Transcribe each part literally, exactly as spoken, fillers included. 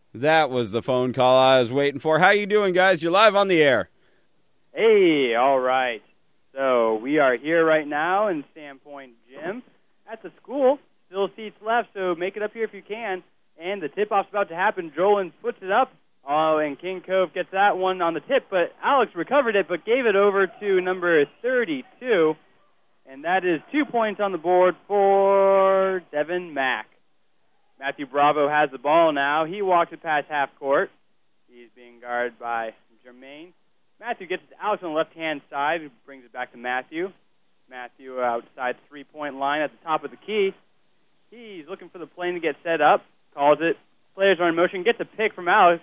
That was the phone call I was waiting for. How you doing, guys? You're live on the air. Hey, all right. So we are here right now in Sandpoint Gym at the school. Still seats left, so make it up here if you can. And the tip-off's about to happen. Jolin puts it up. Oh, and King Cove gets that one on the tip, but Alex recovered it but gave it over to number thirty-two. And that is two points on the board for Devin Mack. Matthew Bravo has the ball now. He walks it past half court. He's being guarded by Jermaine. Matthew gets it to Alex on the left-hand side, who brings it back to Matthew. Matthew outside the three-point line at the top of the key. He's looking for the plane to get set up, calls it. Players are in motion, gets a pick from Alex.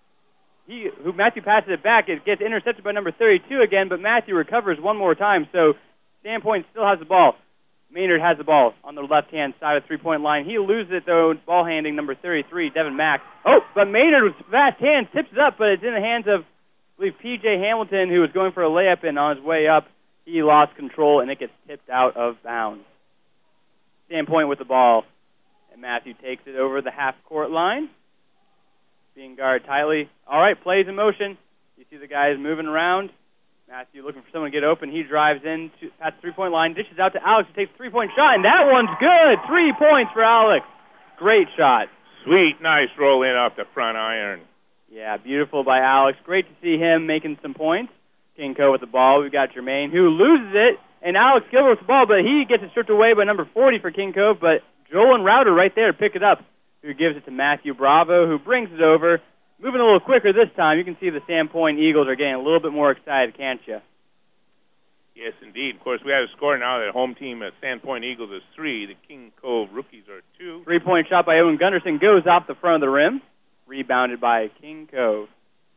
He, who Matthew passes it back. It gets intercepted by number thirty-two again, but Matthew recovers one more time, so Sandpoint still has the ball. Maynard has the ball on the left-hand side of the three-point line. He loses it, though, ball handing number thirty-three, Devin Mack. Oh, but Maynard with fast hands tips it up, but it's in the hands of, I believe, P J Hamilton, who was going for a layup, and on his way up, he lost control, and it gets tipped out of bounds. Sandpoint with the ball, and Matthew takes it over the half-court line, being guarded tightly. All right, plays in motion. You see the guys moving around. Matthew looking for someone to get open. He drives in to, past the three-point line, dishes out to Alex, who takes a three-point shot, and that one's good. Three points for Alex. Great shot. Sweet, nice roll in off the front iron. Yeah, beautiful by Alex. Great to see him making some points. King Co with the ball. We've got Jermaine, who loses it, and Alex Gilbert with the ball, but he gets it stripped away by number forty for King Cove, but Joel and Router right there to pick it up, who gives it to Matthew Bravo, who brings it over. Moving a little quicker this time. You can see the Sandpoint Eagles are getting a little bit more excited, can't you? Yes, indeed. Of course, we have a score now that home team at Sandpoint Eagles is three. The King Cove rookies are two. Three-point shot by Owen Gunderson goes off the front of the rim. Rebounded by King Cove.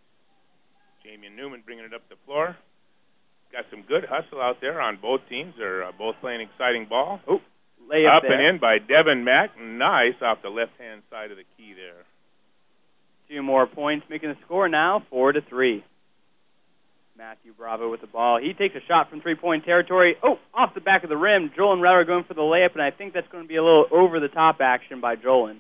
Jamie Newman bringing it up the floor. Got some good hustle out there on both teams. They're uh, both playing exciting ball. Oh, layup Up there. and in by Devin Mack. Nice off the left-hand side of the key there. Two more points, making the score now four to three. Matthew Bravo with the ball. He takes a shot from three-point territory. Oh, off the back of the rim. Jolin Router going for the layup, and I think that's going to be a little over-the-top action by Jolin.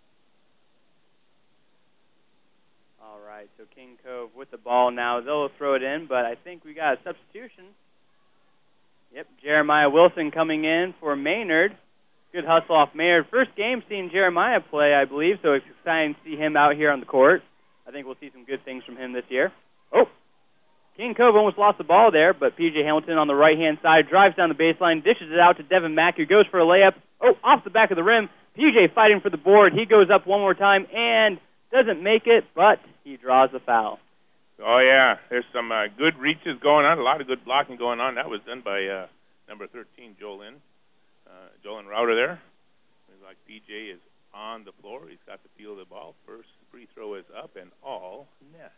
All right, so King Cove with the ball now. They'll throw it in, but I think we got a substitution. Yep, Jeremiah Wilson coming in for Maynard. Good hustle off Maynard. First game seeing Jeremiah play, I believe, so it's exciting to see him out here on the court. I think we'll see some good things from him this year. Oh, King Cove almost lost the ball there, but P J Hamilton on the right-hand side drives down the baseline, dishes it out to Devin Mack, who goes for a layup. Oh, off the back of the rim. P J fighting for the board. He goes up one more time and doesn't make it, but he draws the foul. Oh, yeah. There's some uh, good reaches going on, a lot of good blocking going on. That was done by uh, number thirteen, Jolin. Uh, Jolin Router there. Looks like P J is on the floor. He's got the feel of the ball. First free throw is up and all net.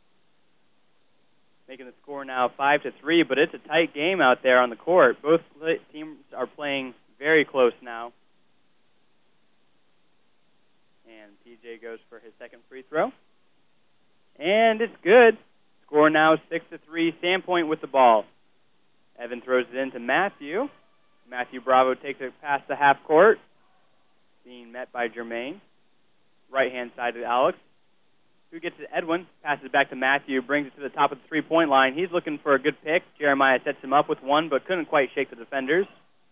Making the score now five to three, but it's a tight game out there on the court. Both teams are playing very close now. And P J goes for his second free throw. And it's good. Score now six to three. Sandpoint with the ball. Evan throws it in to Matthew. Matthew Bravo takes it past the half court, being met by Jermaine. Right-hand side to Alex, who gets it to Edwin, passes it back to Matthew, brings it to the top of the three-point line. He's looking for a good pick. Jeremiah sets him up with one, but couldn't quite shake the defenders.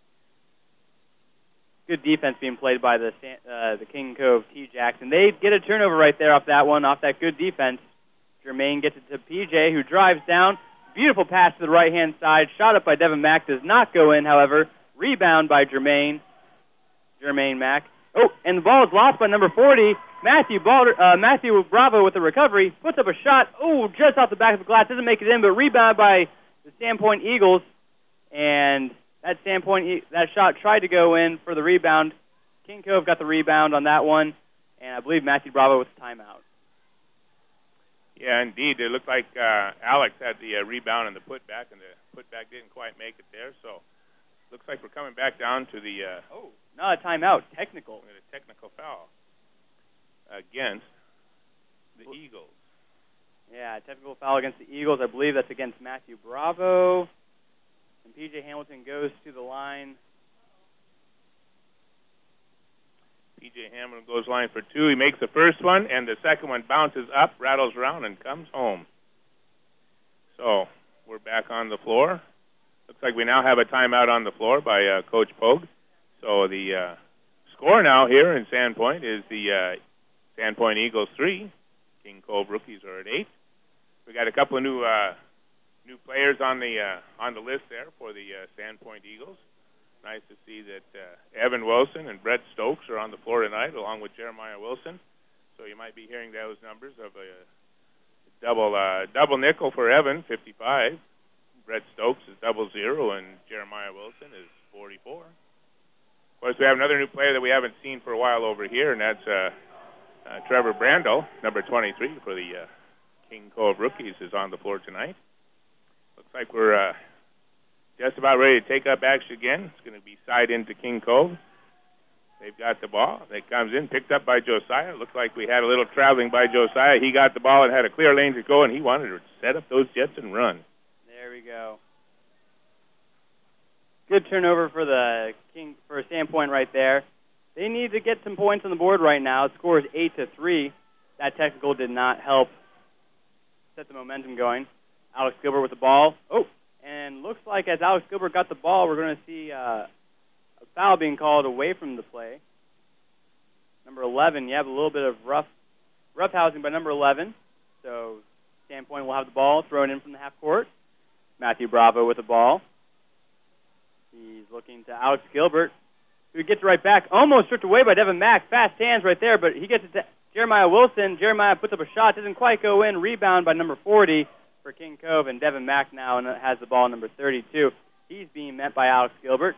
Good defense being played by the uh, the King Cove T-Jacks, and they get a turnover right there off that one, off that good defense. Jermaine gets it to P J, who drives down. Beautiful pass to the right-hand side. Shot up by Devin Mack. Does not go in, however. Rebound by Jermaine. Jermaine Mack. Oh, and the ball is lost by number forty. Matthew Balder, uh, Matthew Bravo with the recovery. Puts up a shot. Oh, just off the back of the glass. Doesn't make it in, but rebound by the Sandpoint Eagles. And that Sandpoint, that shot tried to go in for the rebound. King Cove got the rebound on that one. And I believe Matthew Bravo with the timeout. Yeah, indeed. It looked like uh, Alex had the uh, rebound and the putback, and the putback didn't quite make it there. So looks like we're coming back down to the... Uh, oh, not a timeout. Technical. A technical foul against the Ooh. Eagles. Yeah, technical foul against the Eagles. I believe that's against Matthew Bravo. And P J Hamilton goes to the line. P J Hamlin goes line for two. He makes the first one, and the second one bounces up, rattles around, and comes home. So we're back on the floor. Looks like we now have a timeout on the floor by uh, Coach Pogue. So the uh, score now here in Sandpoint is the uh, Sandpoint Eagles three. King Cove Rookies are at eight. We got a couple of new uh, new players on the uh, on the list there for the uh, Sandpoint Eagles. Nice to see that uh, Evan Wilson and Brett Stokes are on the floor tonight, along with Jeremiah Wilson. So you might be hearing those numbers of a double uh, double nickel for Evan, fifty-five. Brett Stokes is double zero, and Jeremiah Wilson is forty-four. Of course, we have another new player that we haven't seen for a while over here, and that's uh, uh, Trevor Brando, number twenty-three for the uh, King Cove Rookies, is on the floor tonight. Looks like we're uh, just about ready to take up action again. It's going to be side into King Cove. They've got the ball. It comes in, picked up by Josiah. Looks like we had a little traveling by Josiah. He got the ball and had a clear lane to go, and he wanted to set up those Jets and run. There we go. Good turnover for the King for Sandpoint right there. They need to get some points on the board right now. The score is eight to three. That technical did not help set the momentum going. Alex Gilbert with the ball. Oh, and looks like as Alex Gilbert got the ball, we're going to see uh, a foul being called away from the play. Number eleven, you have a little bit of rough rough housing by number eleven. So Sandpoint will have the ball thrown in from the half court. Matthew Bravo with the ball. He's looking to Alex Gilbert, who gets right back. Almost stripped away by Devin Mack. Fast hands right there, but he gets it to Jeremiah Wilson. Jeremiah puts up a shot. Doesn't quite go in. Rebound by number forty for King Cove, and Devin Mack now has the ball, number thirty-two. He's being met by Alex Gilbert.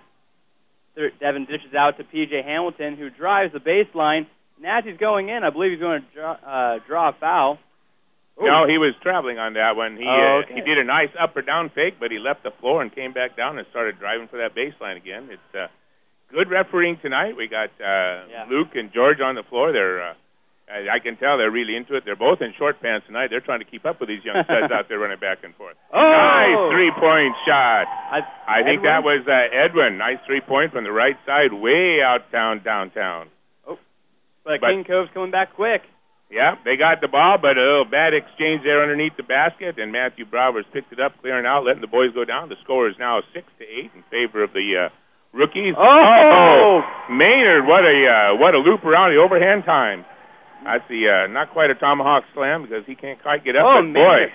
Devin dishes out to P J Hamilton, who drives the baseline. And as he's going in, I believe he's going to draw, uh, draw a foul. Ooh. No, he was traveling on that one. He oh, okay. uh, he did a nice up or down fake, but he left the floor and came back down and started driving for that baseline again. It's uh, good refereeing tonight. We got uh, yeah. Luke and George on the floor. They're uh, I can tell they're really into it. They're both in short pants tonight. They're trying to keep up with these young studs out there running back and forth. Oh! Nice three-point shot. I, I think Edwin? that was uh, Edwin. Nice three-point from the right side, way out town downtown. Oh, but, but King Cove's coming back quick. Yeah, they got the ball, but a little bad exchange there underneath the basket, and Matthew Brovers picked it up, clearing out, letting the boys go down. The score is now six to eight in favor of the uh, rookies. Oh! oh! Maynard, what a uh, what a loop around the overhand time. That's the uh, not quite a tomahawk slam because he can't quite get up. Oh, but boy,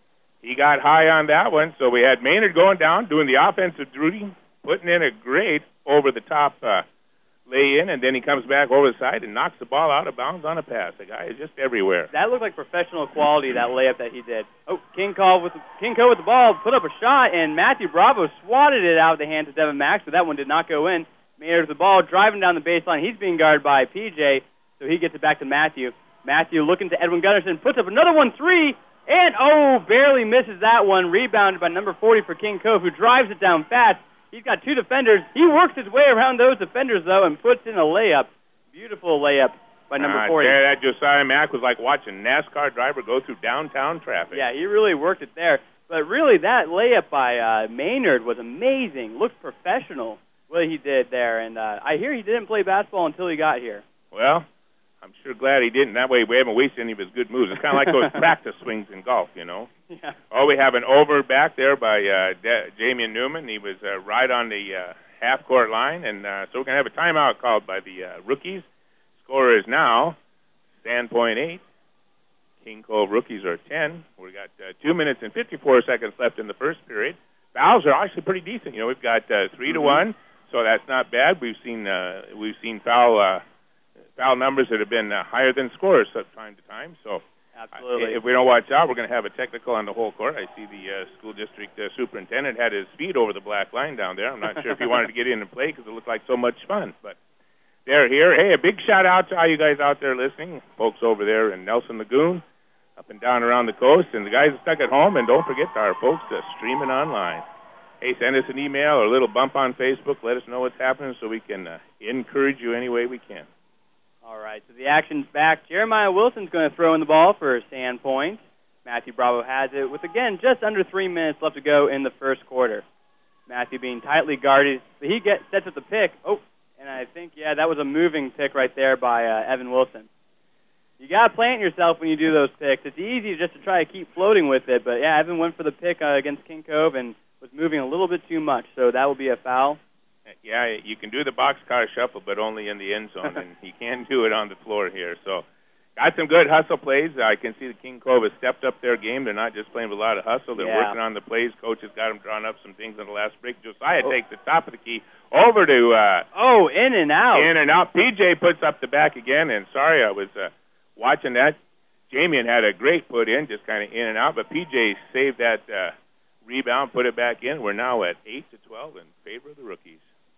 he got high on that one. So we had Maynard going down, doing the offensive duty, putting in a great over-the-top uh, lay-in, and then he comes back over the side and knocks the ball out of bounds on a pass. The guy is just everywhere. That looked like professional quality, that layup that he did. Oh, King Cove with the, King Cove with the ball, put up a shot, and Matthew Bravo swatted it out of the hands of Devin Mack, so that one did not go in. Maynard with the ball, driving down the baseline. He's being guarded by P J, so he gets it back to Matthew. Matthew looking to Edwin Gunnarsson, puts up another one three, and oh, barely misses that one. Rebounded by number forty for King Cove, who drives it down fast. He's got two defenders. He works his way around those defenders, though, and puts in a layup. Beautiful layup by number uh, forty. There, that Josiah Mack was like watching NASCAR driver go through downtown traffic. Yeah, he really worked it there. But really, that layup by uh, Maynard was amazing. Looked professional, what he did there. And uh, I hear he didn't play basketball until he got here. Well, I'm sure glad he didn't. That way we haven't wasted any of his good moves. It's kind of like those practice swings in golf, you know. Yeah. Oh, we have an over back there by uh, De- Jamian Newman. He was uh, right on the uh, half-court line, and uh, so we're going to have a timeout called by the uh, rookies. Score is now Sandpoint eight. King Cove rookies are ten. We've got uh, two minutes and fifty-four seconds left in the first period. Fouls are actually pretty decent. You know, we've got uh, three to one, so that's not bad. We've seen uh, we've seen foul uh, foul numbers that have been uh, higher than scores from time to time. So. Absolutely. If we don't watch out, we're going to have a technical on the whole court. I see the uh, school district uh, superintendent had his feet over the black line down there. I'm not sure if he wanted to get in and play because it looked like so much fun. But they're here. Hey, a big shout-out to all you guys out there listening, folks over there in Nelson Lagoon, up and down around the coast, and the guys stuck at home. And don't forget our folks uh, streaming online. Hey, send us an email or a little bump on Facebook. Let us know what's happening so we can uh, encourage you any way we can. All right, so the action's back. Jeremiah Wilson's going to throw in the ball for Sandpoint. Matthew Bravo has it with, again, just under three minutes left to go in the first quarter. Matthew being tightly guarded. So he gets, sets up the pick. Oh, And I think, yeah, that was a moving pick right there by uh, Evan Wilson. You got to plant yourself when you do those picks. It's easy just to try to keep floating with it. But, yeah, Evan went for the pick uh, against King Cove and was moving a little bit too much. So that will be a foul. Yeah, you can do the boxcar shuffle, but only in the end zone, and you can't do it on the floor here. So got some good hustle plays. I can see the King Cove has stepped up their game. They're not just playing with a lot of hustle. They're yeah. working on the plays. Coach has got them drawing up some things on the last break. Josiah oh. takes the top of the key over to uh, oh, in and out. In and out. P J puts up the back again, and sorry, I was uh, watching that. Jamian had a great put in, just kind of in and out, but P J saved that uh, rebound, put it back in. We're now at eight to twelve in favor of the rookies.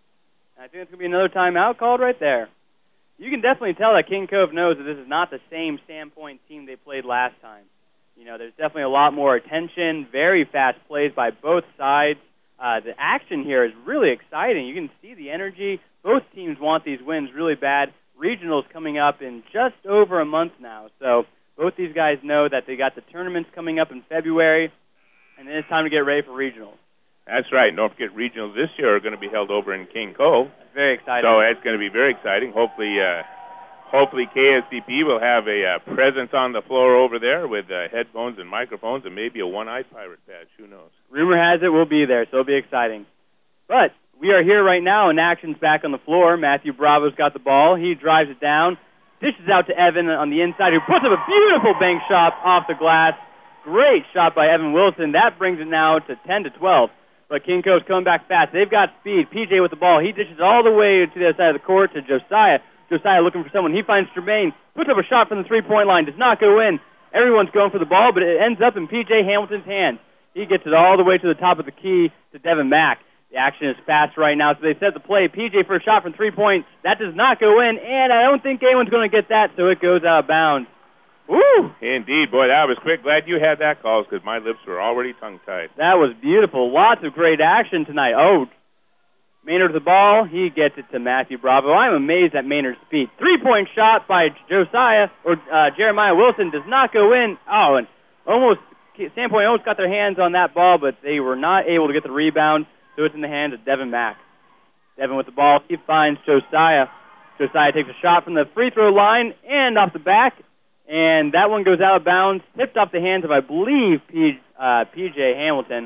I think it's going to be another timeout called right there. You can definitely tell that King Cove knows that this is not the same Sandpoint team they played last time. You know, there's definitely a lot more attention, very fast plays by both sides. Uh, the action here is really exciting. You can see the energy. Both teams want these wins really bad. Regionals coming up in just over a month now. So both these guys know that they got the tournaments coming up in February, and then it's time to get ready for regionals. That's right. Don't forget, regionals this year are going to be held over in King Cove. That's very exciting. So it's going to be very exciting. Hopefully, uh, hopefully K S C P will have a uh, presence on the floor over there with uh, headphones and microphones and maybe a one-eyed pirate badge. Who knows? Rumor has it we'll be there, so it'll be exciting. But we are here right now, and action's back on the floor. Matthew Bravo's got the ball. He drives it down, dishes out to Evan on the inside, who puts up a beautiful bank shot off the glass. Great shot by Evan Wilson. That brings it now to ten to twelve. But King Cove's coming back fast. They've got speed. P J with the ball. He dishes all the way to the other side of the court to Josiah. Josiah looking for someone. He finds Jermaine. Puts up a shot from the three-point line. Does not go in. Everyone's going for the ball, but it ends up in P J Hamilton's hands. He gets it all the way to the top of the key to Devin Mack. The action is fast right now, so they set the play. P J for a shot from three points. That does not go in, and I don't think anyone's going to get that, so it goes out of bounds. Woo! Indeed, boy, that was quick. Glad you had that call because my lips were already tongue-tied. That was beautiful. Lots of great action tonight. Oh, Maynard with the ball. He gets it to Matthew Bravo. I'm amazed at Maynard's speed. Three-point shot by Josiah, or uh, Jeremiah Wilson, does not go in. Oh, and almost, Sandpoint almost got their hands on that ball, but they were not able to get the rebound, so it's in the hands of Devin Mack. Devin with the ball. He finds Josiah. Josiah takes a shot from the free throw line and off the back. And that one goes out of bounds, tipped off the hands of, I believe, P, uh, P J Hamilton.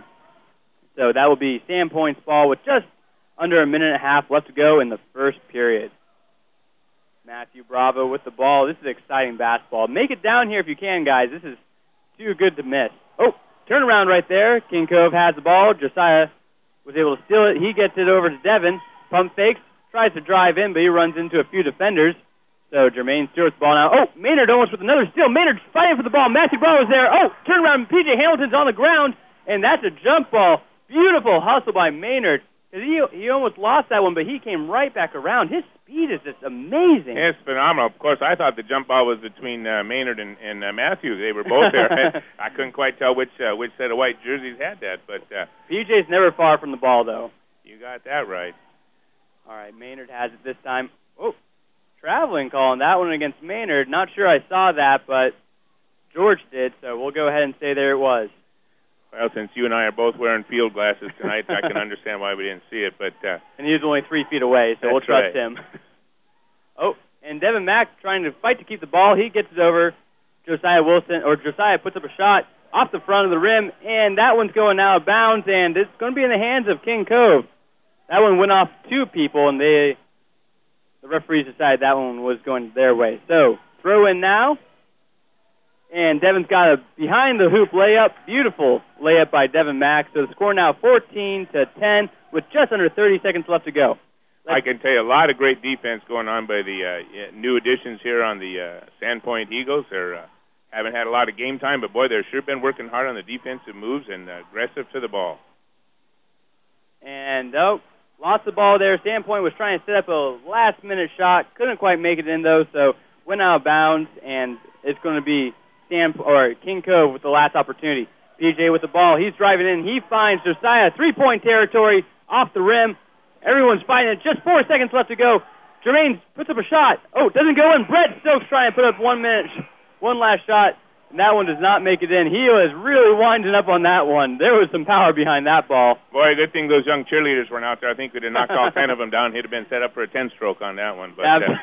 So that will be Sandpoint's ball with just under a minute and a half left to go in the first period. Matthew Bravo with the ball. This is exciting basketball. Make it down here if you can, guys. This is too good to miss. Oh, turnaround right there. King Cove has the ball. Josiah was able to steal it. He gets it over to Devin. Pump fakes, tries to drive in, but he runs into a few defenders. So Jermaine Stewart's ball now. Oh, Maynard almost with another steal. Maynard fighting for the ball. Matthew Bravo's there. Oh, turn around. P J Hamilton's on the ground, and that's a jump ball. Beautiful hustle by Maynard. Because he, he almost lost that one, but he came right back around. His speed is just amazing. It's phenomenal. Of course, I thought the jump ball was between uh, Maynard and, and uh, Matthew. They were both there. I, I couldn't quite tell which uh, which set of white jerseys had that. But uh, P J's never far from the ball, though. You got that right. All right, Maynard has it this time. Oh. Traveling call on that one against Maynard. Not sure I saw that, but George did, so we'll go ahead and say there it was. Well, since you and I are both wearing field glasses tonight, I can understand why we didn't see it. But uh, and he was only three feet away, so we'll trust right. him. Oh, and Devin Mack trying to fight to keep the ball. He gets it over Josiah Wilson, or Josiah puts up a shot off the front of the rim, and that one's going out of bounds, and it's going to be in the hands of King Cove. That one went off two people, and they... The referees decided that one was going their way. So, throw in now. And Devin's got a behind-the-hoop layup. Beautiful layup by Devin Mack. So the score now fourteen to ten with just under thirty seconds left to go. Let's I can tell you a lot of great defense going on by the uh, new additions here on the uh, Sandpoint Eagles. They uh, haven't had a lot of game time, but, boy, they've sure been working hard on the defensive moves and uh, aggressive to the ball. And, oh... Lost the ball there. Sandpoint was trying to set up a last-minute shot. Couldn't quite make it in, though, so went out of bounds, and it's going to be Sand or King Cove with the last opportunity. P J with the ball. He's driving in. He finds Josiah. Three-point territory off the rim. Everyone's fighting it. Just four seconds left to go. Jermaine puts up a shot. Oh, doesn't go in. Brett Stokes trying to put up one minute, one last shot. And that one does not make it in. He was really winding up on that one. There was some power behind that ball. Boy, good thing those young cheerleaders weren't out there. I think we'd have knocked all ten of them down. He'd have been set up for a ten-stroke on that one. But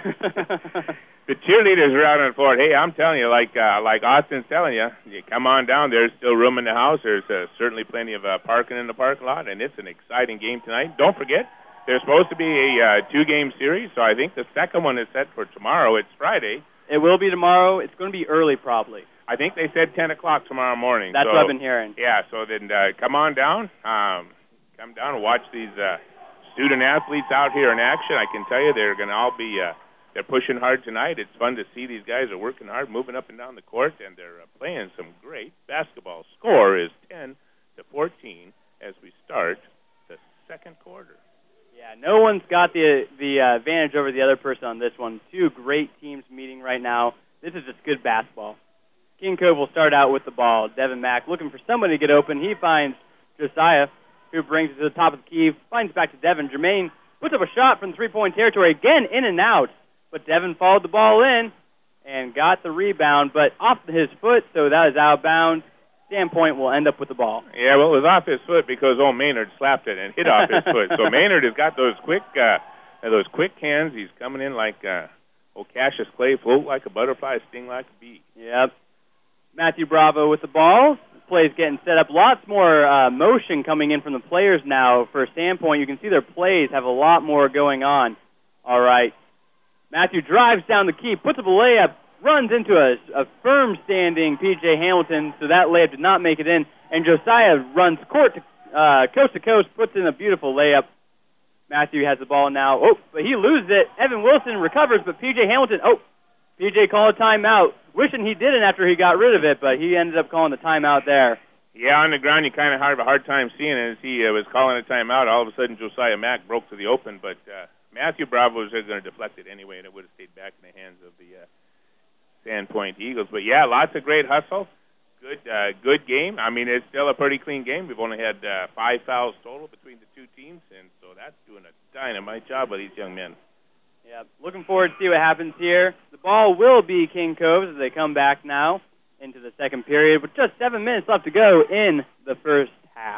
uh, the cheerleaders were out on the floor. Hey, I'm telling you, like uh, like Austin's telling you, you come on down. There's still room in the house. There's uh, certainly plenty of uh, parking in the parking lot, and it's an exciting game tonight. Don't forget, there's supposed to be a uh, two-game series, so I think the second one is set for tomorrow. It's Friday. It will be tomorrow. It's going to be early, probably. I think they said ten o'clock tomorrow morning. That's so, what I've been hearing. Yeah, so then uh, come on down. Um, come down and watch these uh, student-athletes out here in action. I can tell you they're going to all be uh, they're pushing hard tonight. It's fun to see these guys are working hard, moving up and down the court, and they're uh, playing some great basketball. Score is ten to fourteen as we start the second quarter. Yeah, no one's got the, the uh, advantage over the other person on this one. Two great teams meeting right now. This is just good basketball. King Cove will start out with the ball. Devin Mack looking for somebody to get open. He finds Josiah, who brings it to the top of the key, finds back to Devin. Jermaine puts up a shot from three-point territory, again in and out, but Devin followed the ball in and got the rebound, but off his foot, so that is out of bounds. Sandpoint will end up with the ball. Yeah, well, it was off his foot because old Maynard slapped it and hit off his foot. So Maynard has got those quick, uh, those quick hands. He's coming in like uh, old Cassius Clay, float like a butterfly, sting like a bee. Yep. Matthew Bravo with the ball. The play's getting set up. Lots more uh, motion coming in from the players now for Sandpoint. You can see their plays have a lot more going on. All right. Matthew drives down the key, puts up a layup, runs into a, a firm standing P J Hamilton, so that layup did not make it in. And Josiah runs court to, uh, coast to coast, puts in a beautiful layup. Matthew has the ball now. Oh, but he loses it. Evan Wilson recovers, but P J Hamilton, oh, P J called a timeout. Wishing he didn't after he got rid of it, but he ended up calling the timeout there. Yeah, on the ground you kind of have a hard time seeing it as he uh, was calling a timeout. All of a sudden Josiah Mack broke to the open, but uh, Matthew Bravo was going to deflect it anyway, and it would have stayed back in the hands of the uh, Sandpoint Eagles. But, yeah, lots of great hustle. Good uh, good game. I mean, it's still a pretty clean game. We've only had uh, five fouls total between the two teams, and so that's doing a dynamite job by these young men. Yeah, looking forward to see what happens here. The ball will be King Cove's as they come back now into the second period with just seven minutes left to go in the first half.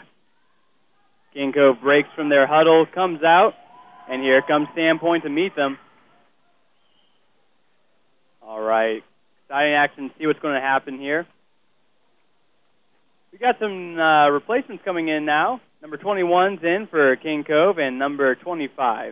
King Cove breaks from their huddle, comes out, and here comes Sandpoint to meet them. All right, exciting action. See what's going to happen here. We got some uh, replacements coming in now. Number twenty-one's in for King Cove and number twenty-five.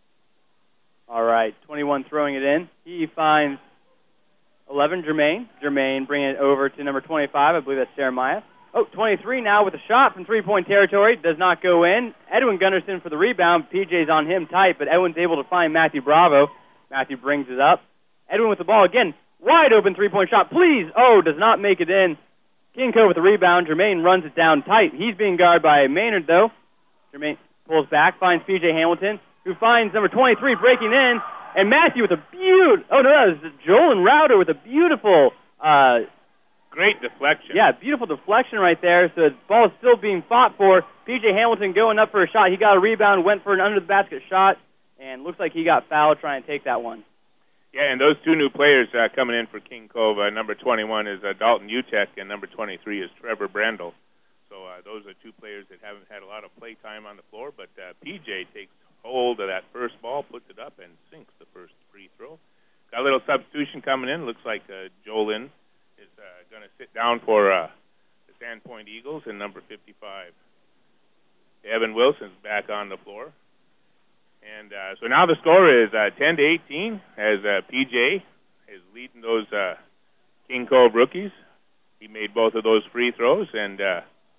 All right, twenty-one throwing it in. He finds eleven, Jermaine. Jermaine bringing it over to number twenty-five. I believe that's Jeremiah. Oh, twenty-three now with a shot from three-point territory. Does not go in. Edwin Gunnarsson for the rebound. P J's on him tight, but Edwin's able to find Matthew Bravo. Matthew brings it up. Edwin with the ball again. Wide open three-point shot. Please. Oh, does not make it in. King Cove with the rebound. Jermaine runs it down tight. He's being guarded by Maynard, though. Jermaine pulls back, finds P J Hamilton, who finds number twenty-three breaking in, and Matthew with a beautiful, oh no, that was Joel Rauter with a beautiful, uh, great deflection. Yeah, beautiful deflection right there. So the ball is still being fought for. P J Hamilton going up for a shot. He got a rebound, went for an under-the-basket shot, and looks like he got fouled trying to take that one. Yeah, and those two new players uh, coming in for King Cove, uh, number twenty-one is uh, Dalton Utek, and number twenty-three is Trevor Brendel. So uh, those are two players that haven't had a lot of play time on the floor, but uh, P J takes hold of that first ball, puts it up, and sinks the first free throw. Got a little substitution coming in. Looks like uh, Jolin is uh, going to sit down for uh, the Sandpoint Eagles, and number fifty-five, Evan Wilson's back on the floor. And uh, so now the score is uh, ten to eighteen as uh, P J is leading those uh, King Cove rookies. He made both of those free throws, and uh,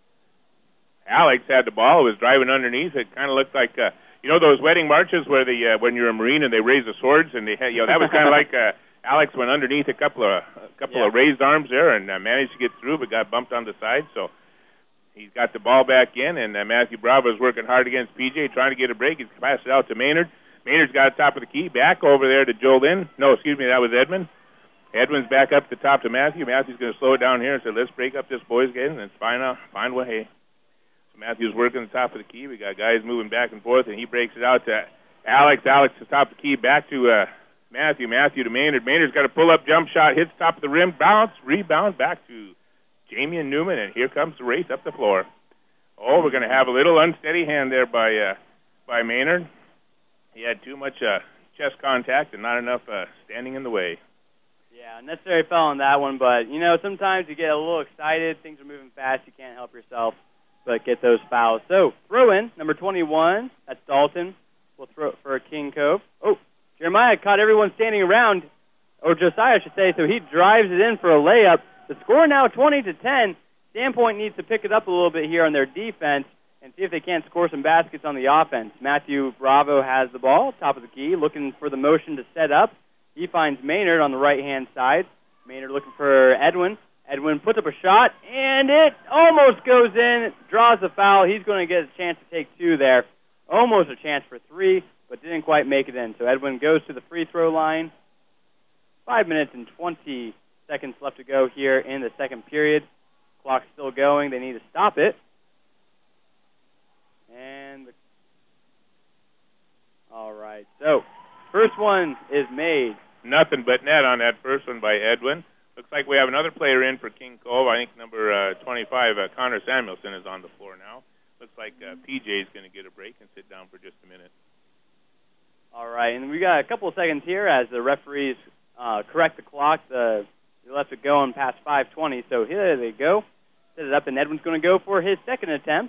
Alex had the ball, was driving underneath. It kind of looked like, uh, you know, those wedding marches where the uh, when you're a Marine and they raise the swords, and they had, you know, that was kind of like uh, Alex went underneath a couple of a couple yeah. of raised arms there and uh, managed to get through, but got bumped on the side. So he's got the ball back in, and uh, Matthew Bravo is working hard against P J, trying to get a break. He's passed it out to Maynard. Maynard's got the top of the key, back over there to Joel Lynn. No, excuse me, that was Edmund. Edwin's back up the top to Matthew. Matthew's going to slow it down here and say, let's break up this boys' game and find out, find a way. So Matthew's working the top of the key. We got guys moving back and forth, and he breaks it out to Alex. Alex to top of the key, back to uh, Matthew. Matthew to Maynard. Maynard's got a pull-up jump shot, hits top of the rim, bounce, rebound back to Jamie and Newman, and here comes the race up the floor. Oh, we're going to have a little unsteady hand there by uh, by Maynard. He had too much uh, chest contact and not enough uh, standing in the way. Yeah, unnecessary foul on that one, but, you know, sometimes you get a little excited. Things are moving fast. You can't help yourself but get those fouls. So, throw in, number twenty-one. That's Dalton. We'll throw it for King Cove. Oh, Jeremiah caught everyone standing around, or Josiah, I should say, so he drives it in for a layup. The score now twenty to ten. Sandpoint needs to pick it up a little bit here on their defense and see if they can't score some baskets on the offense. Matthew Bravo has the ball, top of the key, looking for the motion to set up. He finds Maynard on the right-hand side. Maynard looking for Edwin. Edwin puts up a shot, and it almost goes in, draws the foul. He's going to get a chance to take two there. Almost a chance for three, but didn't quite make it in. So Edwin goes to the free throw line. Five minutes and twenty seconds left to go here in the second period. Clock's still going. They need to stop it. And the, all right. So first one is made. Nothing but net on that first one by Edwin. Looks like we have another player in for King Cove. I think number uh, twenty-five, uh, Connor Samuelson, is on the floor now. Looks like uh, P J is going to get a break and sit down for just a minute. All right, and we got a couple of seconds here as the referees uh, correct the clock. The they left it going past five twenty, so here they go. Set it up, and Edwin's going to go for his second attempt.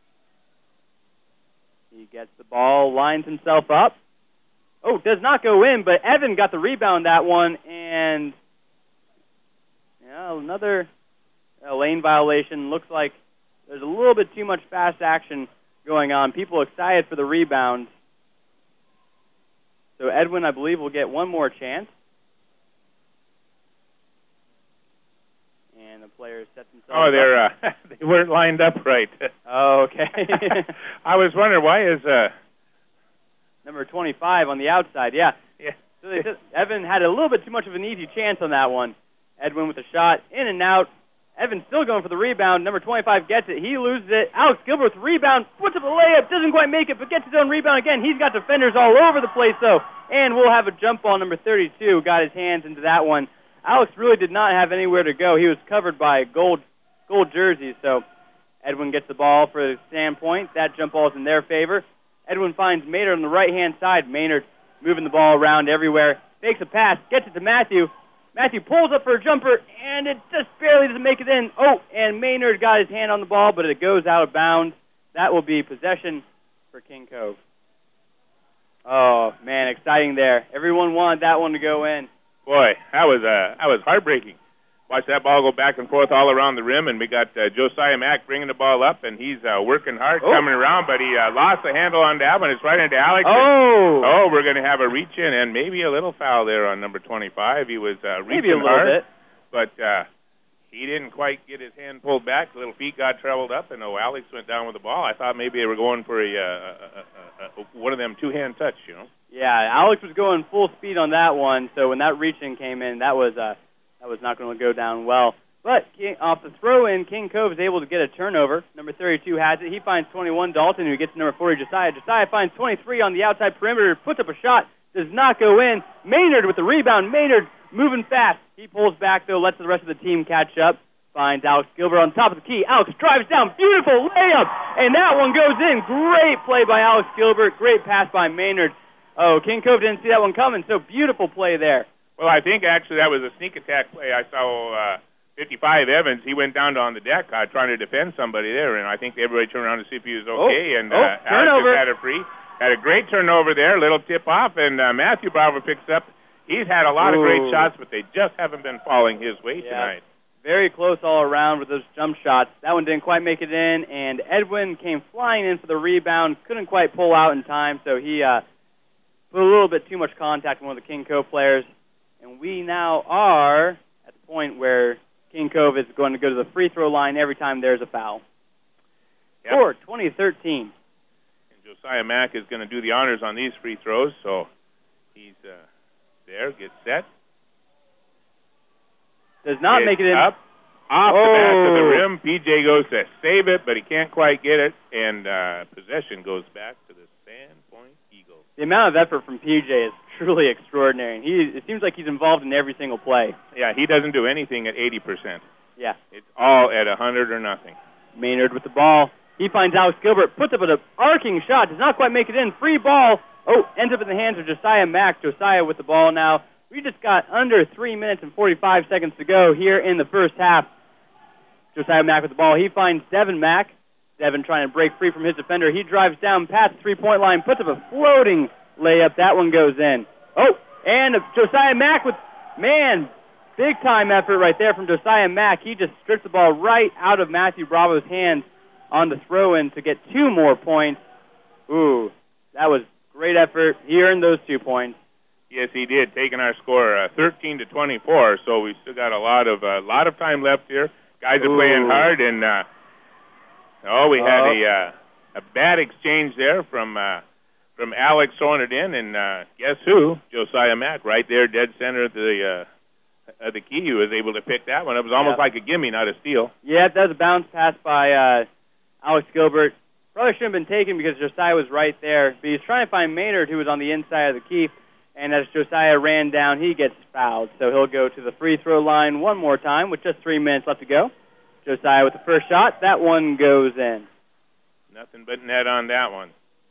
He gets the ball, lines himself up. Oh, does not go in, but Evan got the rebound that one, and yeah, another uh, lane violation. Looks like there's a little bit too much fast action going on. People excited for the rebound. So Edwin, I believe, will get one more chance. And the players set themselves Oh, they're, up. uh, they weren't lined up right. Oh, okay. I was wondering, why is... Uh, Number twenty-five on the outside, yeah. yeah. So they just, Evan had a little bit too much of an easy chance on that one. Edwin with a shot, in and out. Evan still going for the rebound. Number twenty-five gets it. He loses it. Alex Gilbert with the rebound, puts up a layup, doesn't quite make it, but gets his own rebound again. He's got defenders all over the place, though. And we'll have a jump ball. Number thirty-two got his hands into that one. Alex really did not have anywhere to go. He was covered by gold gold jerseys, so Edwin gets the ball for the Sandpoint. That jump ball is in their favor. Edwin finds Maynard on the right-hand side. Maynard moving the ball around everywhere. Fakes a pass, gets it to Matthew. Matthew pulls up for a jumper, and it just barely doesn't make it in. Oh, and Maynard got his hand on the ball, but it goes out of bounds. That will be possession for King Cove. Oh, man, exciting there. Everyone wanted that one to go in. Boy, that was uh, that was heartbreaking. Watch that ball go back and forth all around the rim, and we got uh, Josiah Mack bringing the ball up, and he's uh, working hard, oh. coming around, but he uh, lost the handle on that one. It's right into Alex. Oh! And, oh, we're going to have a reach-in and maybe a little foul there on number twenty-five. He was uh, reaching maybe a little hard, bit. but uh, he didn't quite get his hand pulled back. The little feet got traveled up, and oh, Alex went down with the ball. I thought maybe they were going for a, uh, a, a, a one of them two-hand touch, you know. Yeah, Alex was going full speed on that one, so when that reach-in came in, that was uh, that was not going to go down well. But King, off the throw-in, King Cove is able to get a turnover. Number thirty-two has it. He finds twenty-one, Dalton, who gets number forty, Josiah. Josiah finds twenty-three on the outside perimeter, puts up a shot, does not go in. Maynard with the rebound. Maynard moving fast. He pulls back, though, lets the rest of the team catch up. Finds Alex Gilbert on top of the key. Alex drives down. Beautiful layup. And that one goes in. Great play by Alex Gilbert. Great pass by Maynard. Oh, King Cove didn't see that one coming, so beautiful play there. Well, I think actually that was a sneak attack play. I saw uh, fifty-five Evans. He went down on the deck uh, trying to defend somebody there, and I think everybody turned around to see if he was okay. Oh, and oh, uh, turnover. Alex had a free. Had a great turnover there, little tip-off, and uh, Matthew Bravo picks up. He's had a lot Ooh. of great shots, but they just haven't been falling his way yeah. tonight. Very close all around with those jump shots. That one didn't quite make it in, and Edwin came flying in for the rebound. Couldn't quite pull out in time, so he uh, put a little bit too much contact with one of the King Cove players. And we now are at the point where King Cove is going to go to the free throw line every time there's a foul. Yep. Score, twenty thirteen. And Josiah Mack is going to do the honors on these free throws, so he's uh, there, gets set. Does not It's make it in. Up, off oh. the back of the rim. P J goes to save it, but he can't quite get it, and uh, possession goes back to the Sandpoint Eagles. The amount of effort from P J is truly extraordinary. He, it seems like he's involved in every single play. Yeah, he doesn't do anything at eighty percent. Yeah. It's all at one hundred or nothing. Maynard with the ball. He finds Alex Gilbert, puts up an arcing shot, does not quite make it in. Free ball. Oh, ends up in the hands of Josiah Mack. Josiah with the ball now. We just got under three minutes and forty-five seconds to go here in the first half. Josiah Mack with the ball. He finds Devin Mack. Devin trying to break free from his defender. He drives down past the three-point line, puts up a floating layup. That one goes in. Oh, and Josiah Mack with, man, big-time effort right there from Josiah Mack. He just strips the ball right out of Matthew Bravo's hands on the throw-in to get two more points. Ooh, that was great effort. He earned those two points. Yes, he did, taking our score uh, thirteen to twenty-four. So we still got a lot of a uh, lot of time left here. Guys are Ooh. playing hard, and uh, oh, we had a uh, a bad exchange there from uh, from Alex throwing it in, and uh, guess who? Josiah Mack, right there, dead center of the uh, of the key. He was able to pick that one. It was almost yep. like a gimme, not a steal. Yeah, that was a bounce pass by uh, Alex Gilbert. Probably shouldn't have been taken because Josiah was right there. But he's trying to find Maynard, who was on the inside of the key. And as Josiah ran down, he gets fouled. So he'll go to the free throw line one more time with just three minutes left to go. Josiah with the first shot. That one goes in. Nothing but net on that one.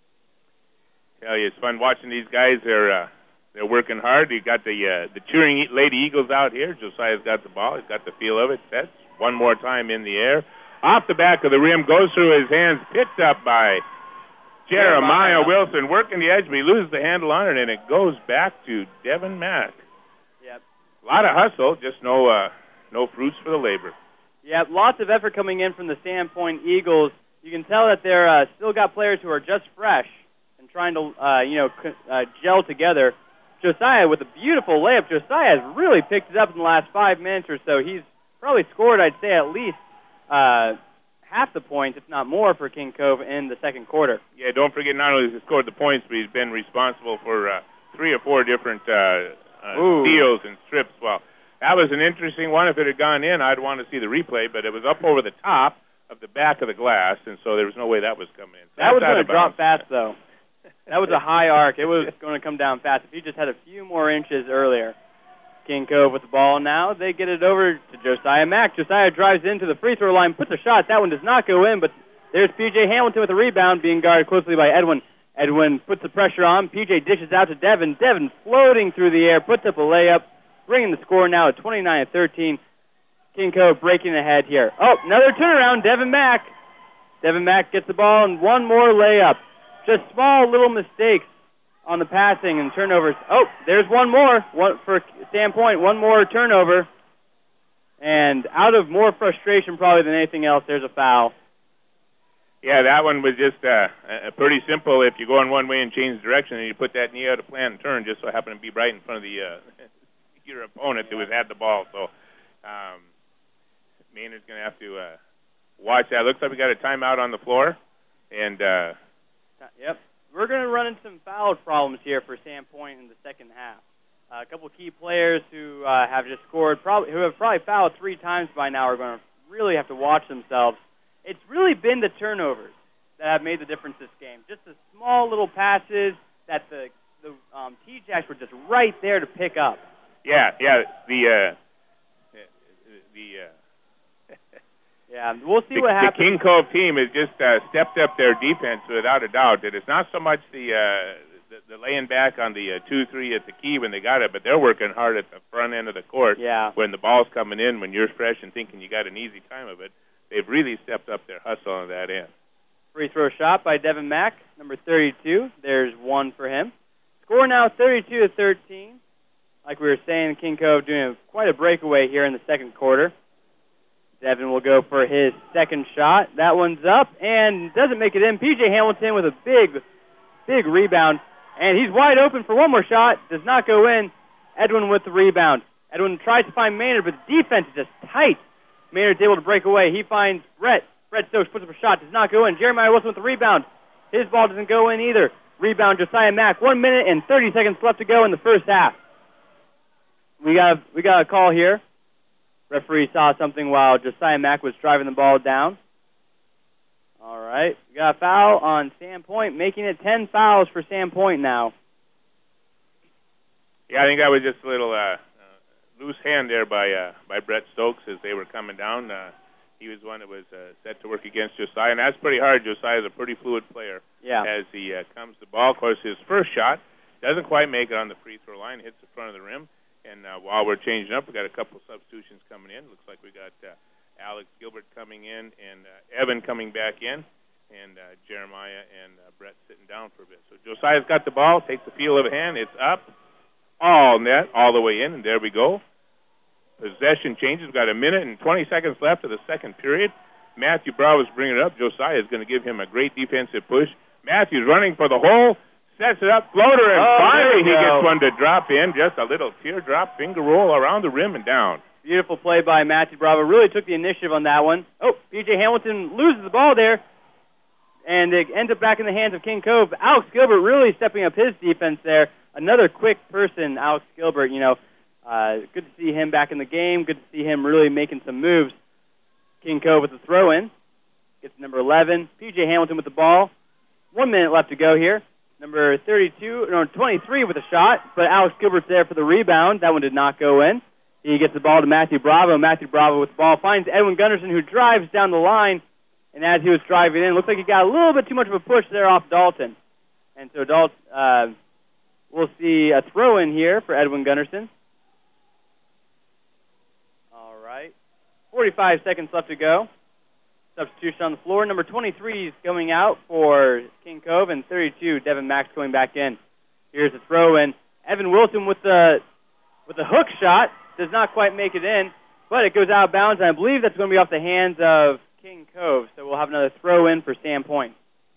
Tell you, it's fun watching these guys. They're uh, they're working hard. You got the uh, the cheering Lady Eagles out here. Josiah's got the ball. He's got the feel of it. Sets one more time in the air. Off the back of the rim, goes through his hands, picked up by Jeremiah Wilson, working the edge, but he loses the handle on it, and it goes back to Devin Mack. Yep. A lot of hustle, just no uh, no fruits for the labor. Yep, lots of effort coming in from the Sandpoint Eagles. You can tell that they're uh, still got players who are just fresh and trying to, uh, you know, uh, gel together. Josiah with a beautiful layup. Josiah has really picked it up in the last five minutes or so. He's probably scored, I'd say, at least uh, half the points, if not more, for King Cove in the second quarter. Yeah, don't forget, not only has he scored the points, but he's been responsible for uh, three or four different uh, uh, steals and strips. Well, that was an interesting one. If it had gone in, I'd want to see the replay, but it was up over the top of the back of the glass, and so there was no way that was coming in. So that was going to drop bounds. fast, though. That was a high arc. It was going to come down fast. If he just had a few more inches earlier. King Cove with the ball now. They get it over to Josiah Mack. Josiah drives into the free throw line, puts a shot. That one does not go in, but there's P J Hamilton with a rebound, being guarded closely by Edwin. Edwin puts the pressure on. P J dishes out to Devin. Devin floating through the air, puts up a layup, bringing the score now at twenty-nine to thirteen. King Cove breaking ahead here. Oh, another turnaround. Devin Mack. Devin Mack gets the ball and one more layup. Just small little mistakes on the passing and turnovers. Oh, there's one more one for Sandpoint. One more turnover. And out of more frustration probably than anything else, there's a foul. Yeah, that one was just uh, uh, pretty simple. If you go in one way and change direction and you put that knee out of plan and turn, just so happen to be right in front of the uh, your opponent who has had the ball. So um, Maynard's going to have to uh, watch that. Looks like we got a timeout on the floor. And uh, Yep. We're going to run into some foul problems here for Sandpoint in the second half. Uh, a couple key players who uh, have just scored, probably who have probably fouled three times by now, are going to really have to watch themselves. It's really been the turnovers that have made the difference this game. Just the small little passes that the the um, T-Jacks were just right there to pick up. Yeah, yeah. The uh, the. Uh, Yeah, we'll see the, what happens. The King Cove team has just uh, stepped up their defense without a doubt. It is not so much the uh, the, the laying back on the uh, two three at the key when they got it, but they're working hard at the front end of the court. Yeah. When the ball's coming in, when you're fresh and thinking you got an easy time of it, they've really stepped up their hustle on that end. Free throw shot by Devin Mack, number thirty-two. There's one for him. Score now thirty-two to thirteen. Like we were saying, King Cove doing quite a breakaway here in the second quarter. Devin will go for his second shot. That one's up and doesn't make it in. P J Hamilton with a big, big rebound. And he's wide open for one more shot. Does not go in. Edwin with the rebound. Edwin tries to find Maynard, but the defense is just tight. Maynard's able to break away. He finds Brett. Brett Stokes puts up a shot. Does not go in. Jeremiah Wilson with the rebound. His ball doesn't go in either. Rebound Josiah Mack. One minute and thirty seconds left to go in the first half. We got, we got a call here. Referee saw something while Josiah Mack was driving the ball down. All right. We got a foul on Sandpoint, making it ten fouls for Sandpoint now. Yeah, I think that was just a little uh, uh, loose hand there by uh, by Brett Stokes as they were coming down. Uh, he was one that was uh, set to work against Josiah, and that's pretty hard. Josiah is a pretty fluid player. Yeah. As he uh, comes to the ball. Of course, his first shot doesn't quite make it on the free throw line, hits the front of the rim. And uh, while we're changing up, we've got a couple substitutions coming in. Looks like we got uh, Alex Gilbert coming in and uh, Evan coming back in, and uh, Jeremiah and uh, Brett sitting down for a bit. So Josiah's got the ball, takes the feel of a hand. It's up, all net, all the way in, and there we go. Possession changes. We've got a minute and twenty seconds left of the second period. Matthew Bravo's bringing it up. Josiah is going to give him a great defensive push. Matthew's running for the hole, sets it up, floater, and oh, finally he go. gets one to drop in. Just a little teardrop finger roll around the rim and down. Beautiful play by Matthew Bravo. Really took the initiative on that one. Oh, P J Hamilton loses the ball there, and it ends up back in the hands of King Cove. Alex Gilbert really stepping up his defense there. Another quick person, Alex Gilbert, you know. Uh, good to see him back in the game. Good to see him really making some moves. King Cove with the throw-in. Gets number eleven. P J Hamilton with the ball. One minute left to go here. Number thirty-two, no, twenty-three with a shot, but Alex Gilbert's there for the rebound. That one did not go in. He gets the ball to Matthew Bravo. Matthew Bravo with the ball finds Edwin Gunderson, who drives down the line. And as he was driving in, looks like he got a little bit too much of a push there off Dalton. And so Dalton, uh, we'll see a throw-in here for Edwin Gunderson. All right. forty-five seconds left to go. Substitution on the floor. Number twenty-three is going out for King Cove, and thirty-two, Devin Max, going back in. Here's a throw-in. Evan Wilson with the with the hook shot. Does not quite make it in, but it goes out of bounds, and I believe that's going to be off the hands of King Cove, so we'll have another throw-in for Sandpoint.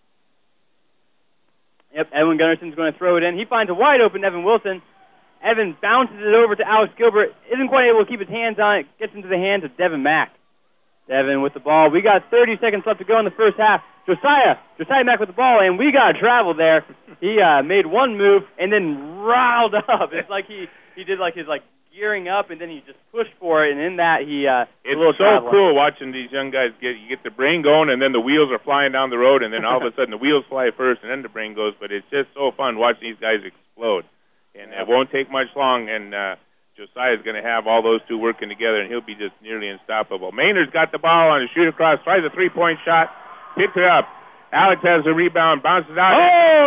Yep, Edwin Gunderson's going to throw it in. He finds a wide-open Evan Wilson. Evan bounces it over to Alex Gilbert. Isn't quite able to keep his hands on it. Gets into the hands of Devin Mack. Devin with the ball. We got thirty seconds left to go in the first half. Josiah, Josiah Mack with the ball, and we got travel there. He uh, made one move and then riled up. It's like he, he did like his like gearing up, and then he just pushed for it, and in that he uh, it's a little so traveler. Cool watching these young guys get you get the brain going, and then the wheels are flying down the road, and then all of a sudden the wheels fly first, and then the brain goes. But it's just so fun watching these guys explode, and yeah. It won't take much long, and uh, Josiah's going to have all those two working together, and he'll be just nearly unstoppable. Maynard's got the ball on a shoot across, tries a three-point shot, picks it up. Alex has the rebound, bounces out.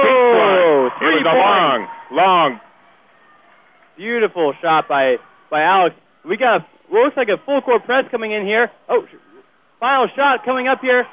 Oh, it was a long, long. Beautiful shot by, by Alex. We got a, what looks like a full-court press coming in here. Oh, final shot coming up here,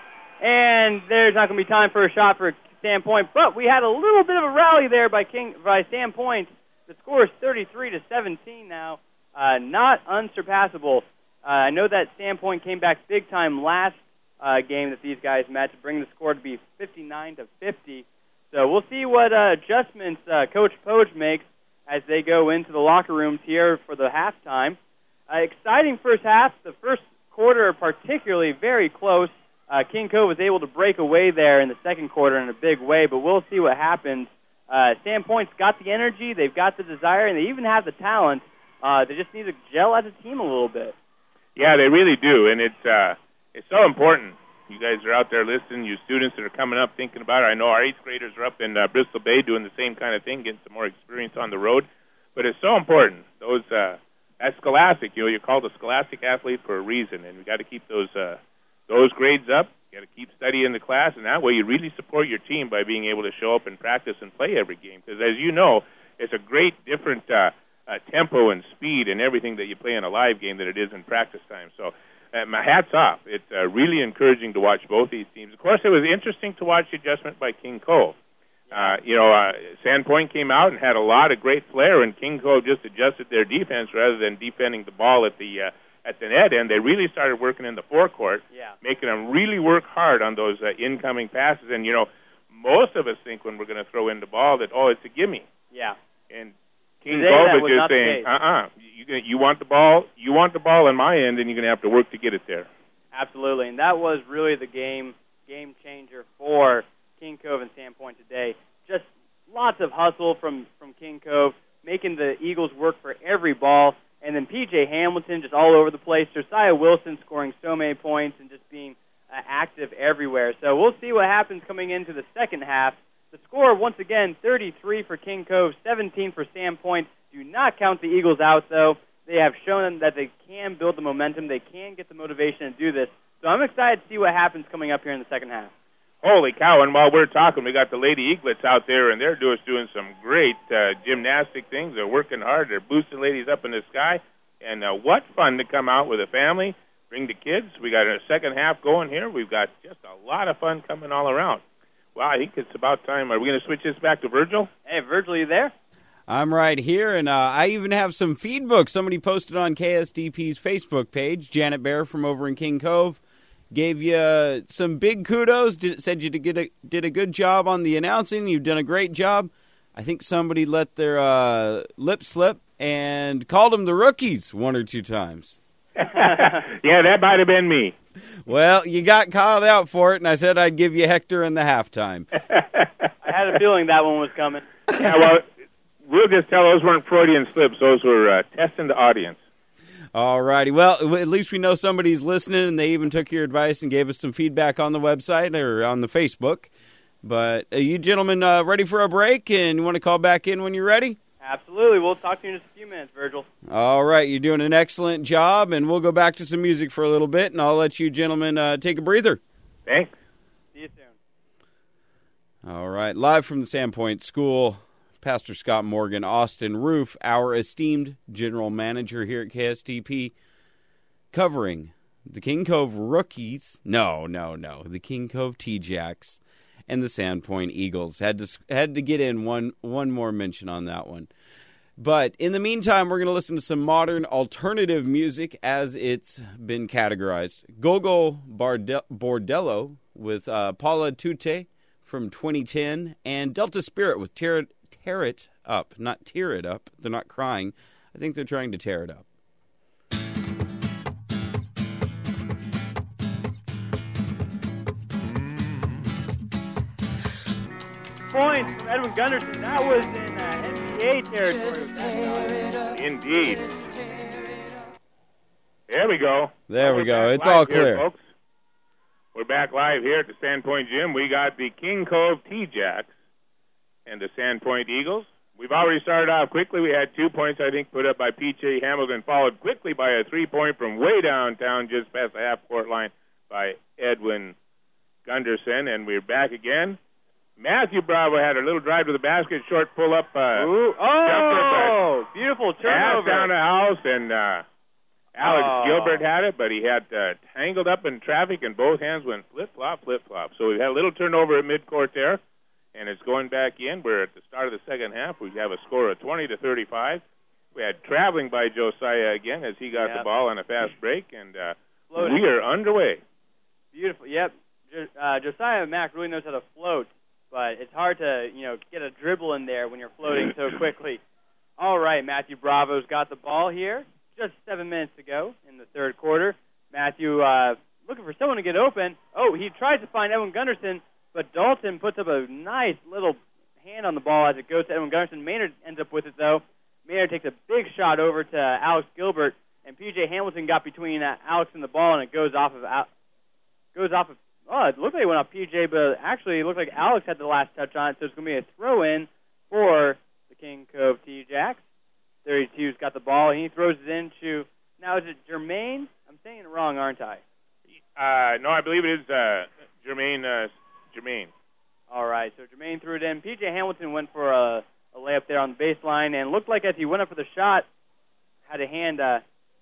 and there's not going to be time for a shot for Sandpoint, but we had a little bit of a rally there by King by Sandpoint. The score is thirty-three to seventeen now, uh, not unsurpassable. Uh, I know that Sandpoint came back big time last uh, game that these guys met to bring the score to be fifty-nine to fifty. So we'll see what uh, adjustments uh, Coach Poge makes as they go into the locker rooms here for the halftime. Uh, exciting first half. The first quarter particularly very close. Uh, King Cove was able to break away there in the second quarter in a big way, but we'll see what happens. Uh, Sandpoint's got the energy, they've got the desire, and they even have the talent. Uh, they just need to gel as a team a little bit. Yeah, they really do, and it's uh, it's so important. You guys are out there listening, you students that are coming up thinking about it. I know our eighth graders are up in uh, Bristol Bay doing the same kind of thing, getting some more experience on the road. But it's so important. Those uh, that's scholastic. You know, you're called a scholastic athlete for a reason, and we got to keep those uh, those grades up. You got to keep studying the class, and that way you really support your team by being able to show up and practice and play every game. Because as you know, it's a great different uh, uh, tempo and speed and everything that you play in a live game than it is in practice time. So uh, my hat's off. It's uh, really encouraging to watch both these teams. Of course, it was interesting to watch the adjustment by King Cove. Uh, you know, uh, Sandpoint came out and had a lot of great flair, and King Cove just adjusted their defense rather than defending the ball at the uh, at the net end. They really started working in the forecourt, yeah. making them really work hard on those uh, incoming passes. And, you know, most of us think when we're going to throw in the ball that, oh, it's a gimme. Yeah. And King Cove is just saying, uh-uh, you, you want the ball, you want the ball on my end, and you're going to have to work to get it there. Absolutely, and that was really the game game changer for King Cove and Sandpoint today. Just lots of hustle from, from King Cove, making the Eagles work for every ball. And then P J Hamilton just all over the place. Josiah Wilson scoring so many points and just being uh, active everywhere. So we'll see what happens coming into the second half. The score, once again, thirty-three for King Cove, seventeen for Sandpoint. Do not count the Eagles out, though. They have shown that they can build the momentum. They can get the motivation to do this. So I'm excited to see what happens coming up here in the second half. Holy cow, and while we're talking, we got the Lady Eaglets out there, and they're just doing some great uh, gymnastic things. They're working hard. They're boosting ladies up in the sky. And uh, what fun to come out with a family, bring the kids. We got a second half going here. We've got just a lot of fun coming all around. Well, I think it's about time. Are we going to switch this back to Virgil? Hey, Virgil, you there? I'm right here, and uh, I even have some feed books. Somebody posted on K S D P's Facebook page. Janet Bear from over in King Cove gave you uh, some big kudos. Did, said you did a, did a good job on the announcing. You've done a great job. I think somebody let their uh, lip slip and called them the rookies one or two times. Yeah, that might have been me. Well, you got called out for it, and I said I'd give you Hector in the halftime. I had a feeling that one was coming. Yeah, well, we'll just tell those weren't Freudian slips. Those were uh, testing the audience. All righty. Well, at least we know somebody's listening, and they even took your advice and gave us some feedback on the website or on the Facebook. But are you gentlemen uh, ready for a break, and you want to call back in when you're ready? Absolutely. We'll talk to you in just a few minutes, Virgil. All right. You're doing an excellent job, and we'll go back to some music for a little bit, and I'll let you gentlemen uh, take a breather. Thanks. See you soon. All right. Live from the Sandpoint School, Pastor Scott Morgan, Austin Roof, our esteemed general manager here at K S T P, covering the King Cove Rookies. No, no, no. The King Cove T-Jacks and the Sandpoint Eagles. Had to had to get in one one more mention on that one. But in the meantime, we're going to listen to some modern alternative music as it's been categorized. Gogol Barde- Bordello with uh, Paula Tutte from twenty ten, and Delta Spirit with Tear It, tear it Up. Not Tear It Up. They're not crying. I think they're trying to tear it up. Points from Edwin Gunderson. That was in uh, N B A territory. Indeed. There we go. There we We're go. back It's live all here, clear. folks. We're back live here at the Sandpoint Gym. We got the King Cove T-Jacks and the Sandpoint Eagles. We've already started off quickly. We had two points, I think, put up by P J Hamilton, followed quickly by a three-point from way downtown, just past the half-court line, by Edwin Gunderson. And we're back again. Matthew Bravo had a little drive to the basket, short pull-up. Uh, Ooh. Oh, jumper, beautiful pass turnover. down the house, and uh, Alex Oh. Gilbert had it, but he had uh, tangled up in traffic, and both hands went flip-flop, flip-flop. So we had a little turnover at midcourt there, and it's going back in. We're at the start of the second half. We have a score of twenty to thirty-five. We had traveling by Josiah again as he got Yep. the ball on a fast break, and uh, Floating. we are underway. Beautiful. Yep. Jo- Uh, Josiah Mack really knows how to float, but it's hard to, you know, get a dribble in there when you're floating so quickly. All right, Matthew Bravo's got the ball here. Just seven minutes to go in the third quarter. Matthew uh, looking for someone to get open. Oh, he tries to find Edwin Gunderson, but Dalton puts up a nice little hand on the ball as it goes to Edwin Gunderson. Maynard ends up with it, though. Maynard takes a big shot over to Alex Gilbert, and P J Hamilton got between uh, Alex and the ball, and it goes off of Al- goes off of. Oh, it looked like it went off P J, but actually it looked like Alex had the last touch on it, so it's going to be a throw-in for the King Cove T-Jacks. thirty-two's got the ball, and he throws it into, now is it Jermaine? I'm saying it wrong, aren't I? Uh, no, I believe it is uh, Jermaine. Uh, Jermaine. All right, so Jermaine threw it in. P J Hamilton went for a, a layup there on the baseline, and looked like as he went up for the shot, had a hand. Uh,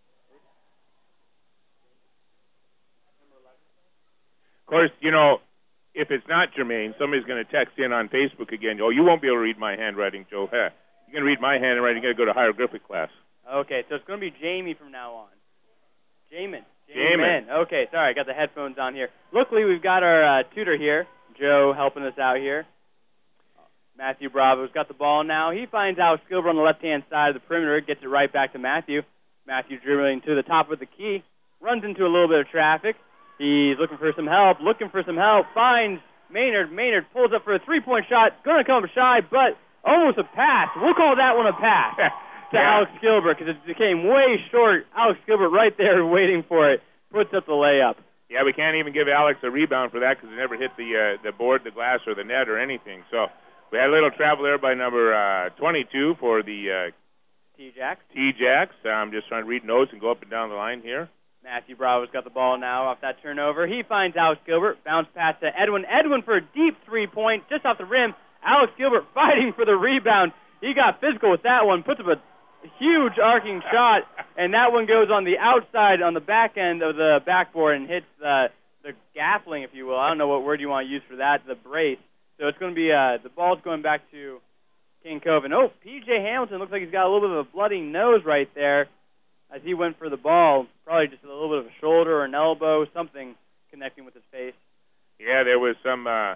Of course, you know, if it's not Jermaine, somebody's going to text in on Facebook again. Oh, you won't be able to read my handwriting, Joe. Huh. You can read my handwriting. You got to go to hieroglyphic class. okay, so it's going to be Jamie from now on. Jamin. Jamin. Okay, sorry, I got the headphones on here. Luckily, we've got our uh, tutor here, Joe, helping us out here. Matthew Bravo's got the ball now. He finds Alex Gilbert on the left-hand side of the perimeter, gets it right back to Matthew. Matthew dribbling to the top of the key, runs into a little bit of traffic. He's looking for some help, looking for some help, finds Maynard. Maynard pulls up for a three-point shot, going to come up shy, but almost a pass. We'll call that one a pass to Yeah. Alex Gilbert because it became way short. Alex Gilbert right there waiting for it, puts up the layup. Yeah, we can't even give Alex a rebound for that because it never hit the uh, the board, the glass, or the net or anything. So we had a little travel there by number uh, twenty-two for the uh, T-Jacks. T-Jacks. I'm just trying to read notes and go up and down the line here. Matthew Bravo's got the ball now off that turnover. He finds Alex Gilbert. Bounce pass to Edwin. Edwin for a deep three-point just off the rim. Alex Gilbert fighting for the rebound. He got physical with that one. Puts up a huge arcing shot, and that one goes on the outside on the back end of the backboard and hits the, the gaffling, if you will. I don't know what word you want to use for that, the brace. So it's going to be uh, the ball's going back to King Cove. And, oh, P J Hamilton looks like he's got a little bit of a bloody nose right there as he went for the ball. Probably just a little bit of a shoulder or an elbow, something connecting with his face. Yeah, there was some uh,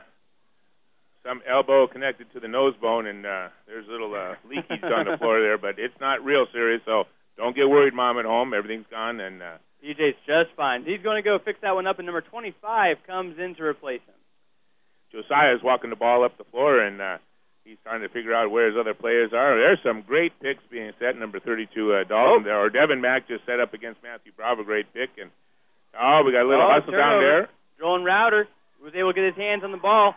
some elbow connected to the nose bone, and uh, there's a little uh, leakage on the floor there, but it's not real serious, so don't get worried, Mom, at home. Everything's gone. And uh, P J's just fine. He's going to go fix that one up, and number twenty-five comes in to replace him. Josiah's walking the ball up the floor, and uh, he's trying to figure out where his other players are. There's some great picks being set. Number thirty-two, uh, Dalton, oh. there. Or Devin Mack just set up against Matthew Bravo. Great pick. And oh, we got a little oh, hustle down there. Joel Rauter was able to get his hands on the ball.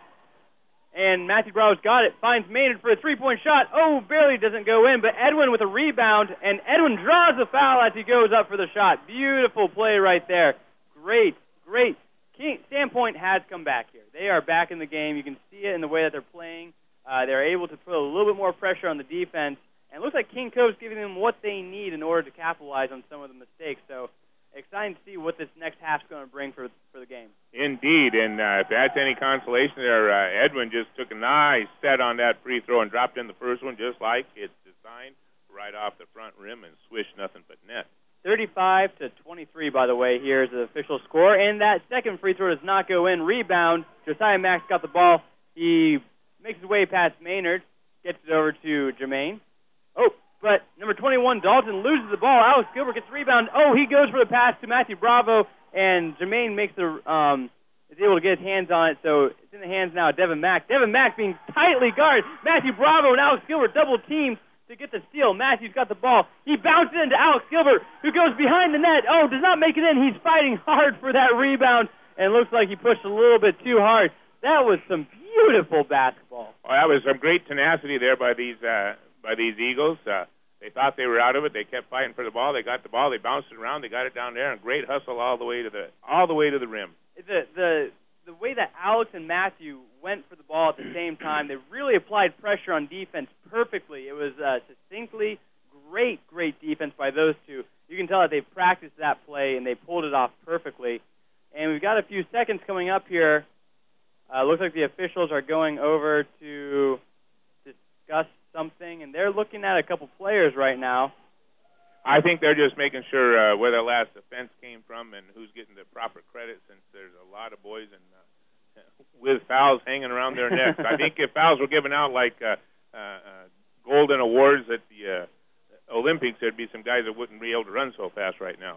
And Matthew Bravo's got it. Finds Maynard for a three-point shot. Oh, barely doesn't go in. But Edwin with a rebound. And Edwin draws the foul as he goes up for the shot. Beautiful play right there. Great, great. King, Sandpoint has come back here. They are back in the game. You can see it in the way that they're playing. Uh, they're able to put a little bit more pressure on the defense. And it looks like King Cove's giving them what they need in order to capitalize on some of the mistakes. So exciting to see what this next half's going to bring for for the game. Indeed, and uh, if that's any consolation there, uh, Edwin just took a nice set on that free throw and dropped in the first one just like it's designed, right off the front rim and swished nothing but net. thirty-five to twenty-three, by the way, here is the official score. And that second free throw does not go in. Rebound. Josiah Max got the ball. He makes his way past Maynard, gets it over to Jermaine. Oh, but number twenty-one, Dalton, loses the ball. Alex Gilbert gets the rebound. Oh, he goes for the pass to Matthew Bravo, and Jermaine makes the um, is able to get his hands on it, so it's in the hands now of Devin Mack. Devin Mack being tightly guarded. Matthew Bravo and Alex Gilbert double teamed to get the steal. Matthew's got the ball. He bounces into Alex Gilbert, who goes behind the net. Oh, does not make it in. He's fighting hard for that rebound, and looks like he pushed a little bit too hard. That was some beautiful basketball. Well, that was some great tenacity there by these uh, by these Eagles. Uh, they thought they were out of it. They kept fighting for the ball. They got the ball. They bounced it around. They got it down there, and great hustle all the way to the all the way to the rim. The the the way that Alex and Matthew went for the ball at the same time, they really applied pressure on defense perfectly. It was uh, succinctly great, great defense by those two. You can tell that they've practiced that play, and they pulled it off perfectly. And we've got a few seconds coming up here. Uh, looks like the officials are going over to discuss something, and they're looking at a couple players right now. I think they're just making sure uh, where the last offense came from and who's getting the proper credit, since there's a lot of boys and uh, with fouls hanging around their necks. I think if fouls were given out like uh, uh, uh, golden awards at the uh, Olympics, there'd be some guys that wouldn't be able to run so fast right now.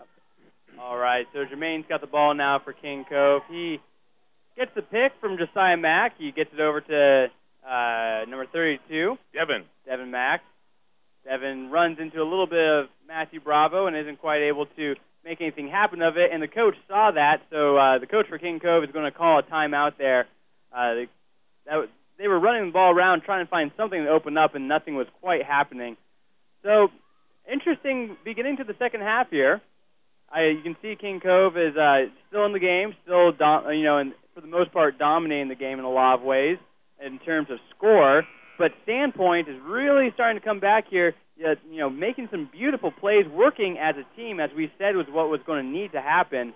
Yeah. All right, so Jermaine's got the ball now for King Cove. He gets the pick from Josiah Mack. He gets it over to uh, number thirty-two. Devin. Devin Mack. Devin runs into a little bit of Matthew Bravo and isn't quite able to make anything happen of it, and the coach saw that, so uh, the coach for King Cove is going to call a timeout there. Uh, they, that was, they were running the ball around trying to find something to open up, and nothing was quite happening. So, interesting beginning to the second half here. I, you can see King Cove is uh, still in the game, still dom- you know, and for the most part dominating the game in a lot of ways in terms of score. But Sandpoint is really starting to come back here, you know, making some beautiful plays, working as a team, as we said was what was going to need to happen.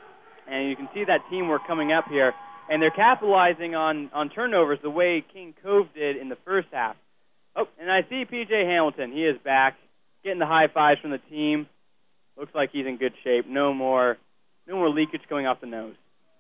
And you can see that teamwork coming up here. And they're capitalizing on, on turnovers the way King Cove did in the first half. Oh, and I see P J Hamilton. He is back, getting the high fives from the team. Looks like he's in good shape. No more, no more leakage going off the nose.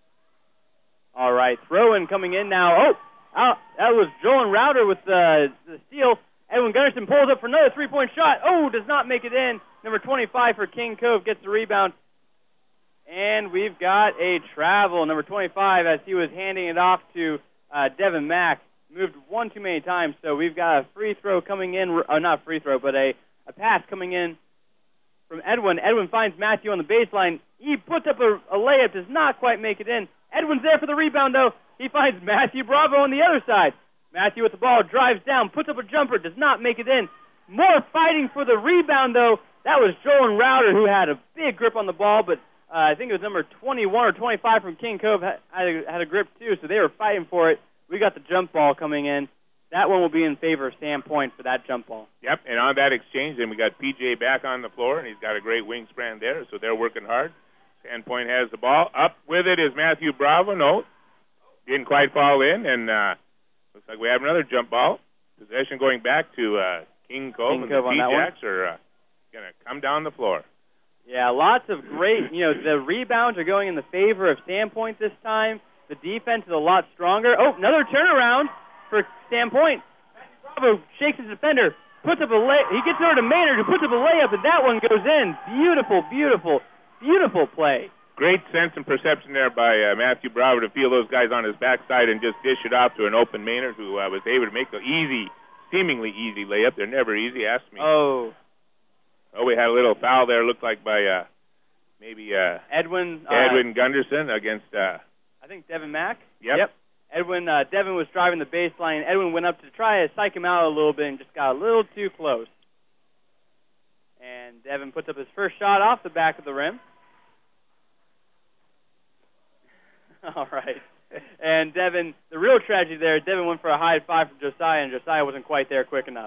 All right, throw-in coming in now. Oh! Uh, that was Joel Rauter with the, the steal. Edwin Gunnarsson pulls up for another three-point shot. Oh, does not make it in. Number twenty-five for King Cove gets the rebound. And we've got a travel. Number twenty-five, as he was handing it off to uh, Devin Mack, moved one too many times. So we've got a free throw coming in. Uh, not free throw, but a, a pass coming in from Edwin. Edwin finds Matthew on the baseline. He puts up a, a layup, does not quite make it in. Edwin's there for the rebound, though. He finds Matthew Bravo on the other side. Matthew with the ball, drives down, puts up a jumper, does not make it in. more fighting for the rebound, though. That was Joel Rauder, who had a big grip on the ball, but uh, I think it was number twenty-one or twenty-five from King Cove had, had, a, had a grip, too, so they were fighting for it. We got the jump ball coming in. That one will be in favor of Sandpoint for that jump ball. Yep, and on that exchange, then we got P J back on the floor, and he's got a great wingspan there, so they're working hard. Sandpoint has the ball. Up with it is Matthew Bravo. No, didn't quite fall in, and uh, looks like we have another jump ball. Possession going back to uh, King Cove, King and Cove the on that one. P-Jacks are uh, going to come down the floor. Yeah, lots of great, you know, the rebounds are going in the favor of Sandpoint this time. The defense is a lot stronger. Oh, another turnaround for Sandpoint. Bravo shakes his defender, puts up a lay. He gets over to Maynard, who puts up a layup, and that one goes in. Beautiful, beautiful, beautiful play. Great sense and perception there by uh, Matthew Bravo to feel those guys on his backside and just dish it off to an open Maynard, who uh, was able to make the easy, seemingly easy layup. They're never easy. Ask me. Oh. Oh, we had a little foul there. Looked like by uh, maybe uh, Edwin. Uh, Edwin Gunderson against. Uh, I think Devin Mack. Yep. Yep. Edwin. Uh, Devin was driving the baseline. Edwin went up to try to psych him out a little bit and just got a little too close. And Devin puts up his first shot off the back of the rim. All right. And Devin, the real tragedy there, Devin went for a high five from Josiah, and Josiah wasn't quite there quick enough.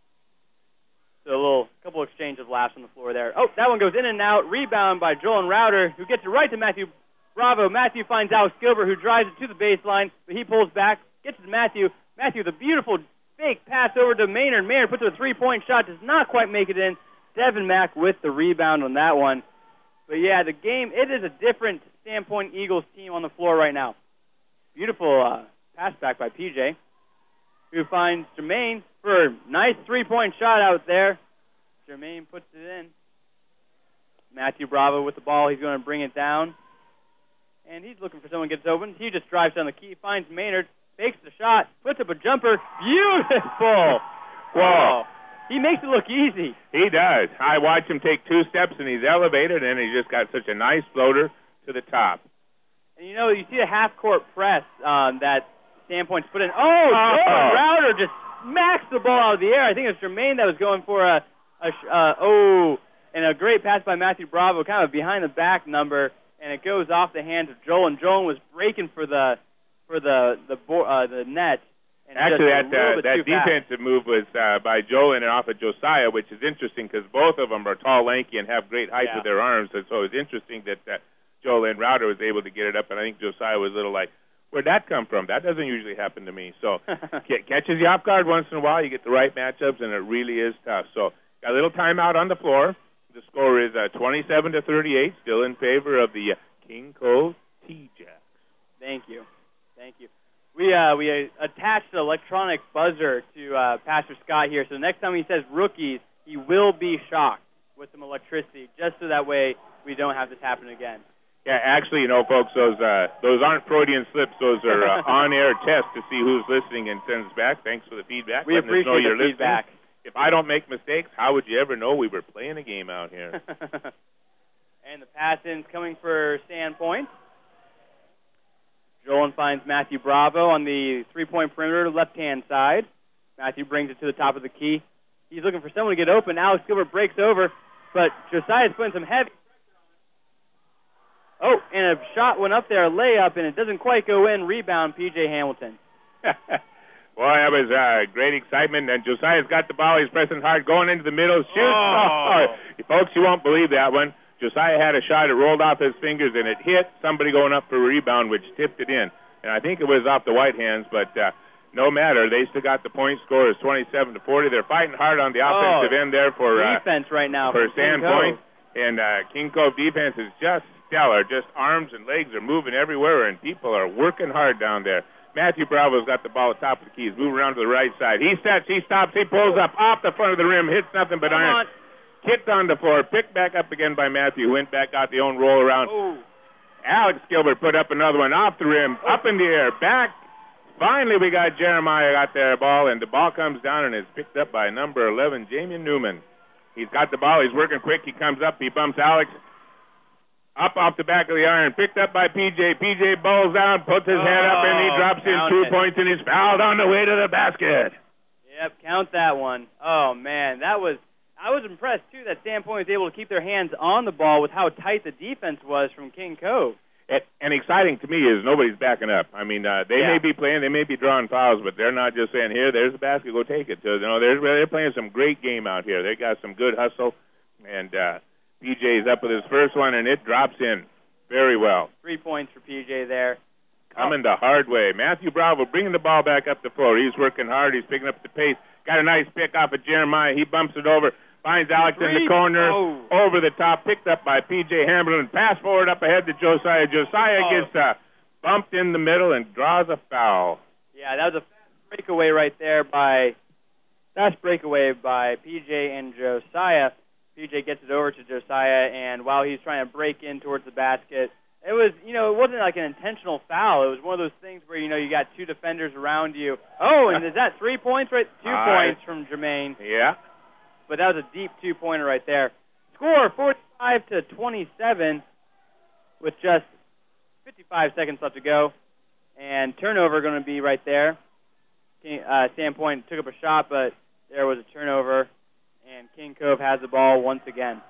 So a little couple exchange of laughs on the floor there. Oh, that one goes in and out. Rebound by Joel Rauder, who gets it right to Matthew Bravo. Matthew finds Alex Gilbert, who drives it to the baseline, but he pulls back, gets it to Matthew. Matthew, the beautiful fake pass over to Maynard. Maynard puts up a three-point shot, does not quite make it in. Devin Mack with the rebound on that one. But, yeah, the game, it is a different Sandpoint Eagles team on the floor right now. Beautiful uh, pass back by P J, who finds Jermaine for a nice three-point shot out there. Jermaine puts it in. Matthew Bravo with the ball. He's going to bring it down. And he's looking for someone who gets open. He just drives down the key, finds Maynard, fakes the shot, puts up a jumper. Beautiful! Whoa. He makes it look easy. He does. I watch him take two steps, and he's elevated, and he just got such a nice floater to the top. And, you know, you see a half-court press um, that Sandpoint's put in. Oh, Joel Rauder just smacks the ball out of the air. I think it was Jermaine that was going for a, a uh, oh, and a great pass by Matthew Bravo, kind of a behind-the-back number, and it goes off the hands of Joel. And Joel was breaking for the for the the uh, the net. And Actually, that uh, that defensive fast. move was uh, by Joel and off of Josiah, which is interesting because both of them are tall, lanky, and have great height yeah. with their arms. And so it's interesting that uh, Joel and Rauder was able to get it up, and I think Josiah was a little like, where'd that come from? That doesn't usually happen to me. So catches you off guard once in a while. You get the right matchups, and it really is tough. So got a little timeout on the floor. The score is uh, twenty-seven to thirty-eight, still in favor of the uh, King Cove T-Jacks. Thank you. Thank you. We uh, we uh, attached an electronic buzzer to uh, Pastor Scott here, so the next time he says rookies, he will be shocked with some electricity, just so that way we don't have this happen again. Yeah, actually, you know, folks, those uh, those aren't Freudian slips. Those are uh, on-air tests to see who's listening and sends back. Thanks for the feedback. We Letting us appreciate know you're the feedback. Listening. If I don't make mistakes, how would you ever know we were playing a game out here? And the pass-in's coming for Sandpoint. Joel finds Matthew Bravo on the three-point perimeter, left-hand side. Matthew brings it to the top of the key. He's looking for someone to get open. Alex Gilbert breaks over, but Josiah's putting some heavy. Oh, and a shot went up there, a layup, and it doesn't quite go in. Rebound, P J Hamilton. Boy, that was uh, great excitement. And Josiah's got the ball. He's pressing hard, going into the middle. Shoot! Oh. Oh. Folks, you won't believe that one. Josiah had a shot. It rolled off his fingers, and it hit somebody going up for a rebound, which tipped it in. And I think it was off the white hands, but uh, no matter. They still got the point score is twenty-seven to forty. They're fighting hard on the offensive oh, end there for uh, defense right now for for Sandpoint. And uh, King Cove defense is just stellar. Just arms and legs are moving everywhere, and people are working hard down there. Matthew Bravo's got the ball at the top of the key. He's moving around to the right side. He steps, he stops, he pulls up off the front of the rim, hits nothing but Come iron. on. Kicked on the floor, picked back up again by Matthew, went back, got the own roll around. Ooh. Alex Gilbert put up another one off the rim, up in the air, back. Finally, we got Jeremiah got their ball, and the ball comes down and is picked up by number eleven, Jamie Newman. He's got the ball. He's working quick. He comes up. He bumps Alex up off the back of the iron. Picked up by P J. P J bowls down, puts his oh, head up, and he drops in two it. points, and he's fouled on the way to the basket. Yep, count that one. Oh, man, that was – I was impressed, too, that Sandpoint was able to keep their hands on the ball with how tight the defense was from King Cove. And, and exciting to me is nobody's backing up. I mean, uh, they yeah. may be playing, they may be drawing fouls, but they're not just saying, here, there's a basket, go take it. So, you know, they're, they're playing some great game out here. They got some good hustle, and uh, P J's up with his first one, and it drops in very well. Three points for P J there. Coming the hard way. Matthew Bravo bringing the ball back up the floor. He's working hard. He's picking up the pace. Got a nice pick off of Jeremiah. He bumps it over. Finds Alex Three. in the corner. Oh. Over the top. Picked up by P J Hamblin. Pass forward up ahead to Josiah. Josiah oh. gets uh, bumped in the middle and draws a foul. Yeah, that was a fast breakaway right there by fast breakaway by P J and Josiah. P J gets it over to Josiah, and while he's trying to break in towards the basket, it was, you know, it wasn't like an intentional foul. It was one of those things where, you know, you got two defenders around you. Oh, and is that three points right? Two uh, points from Jermaine. Yeah. But that was a deep two-pointer right there. Score, forty-five to twenty-seven with just fifty-five seconds left to go. And turnover going to be right there. Uh, Sandpoint took up a shot, but there was a turnover. And King Cove has the ball once again.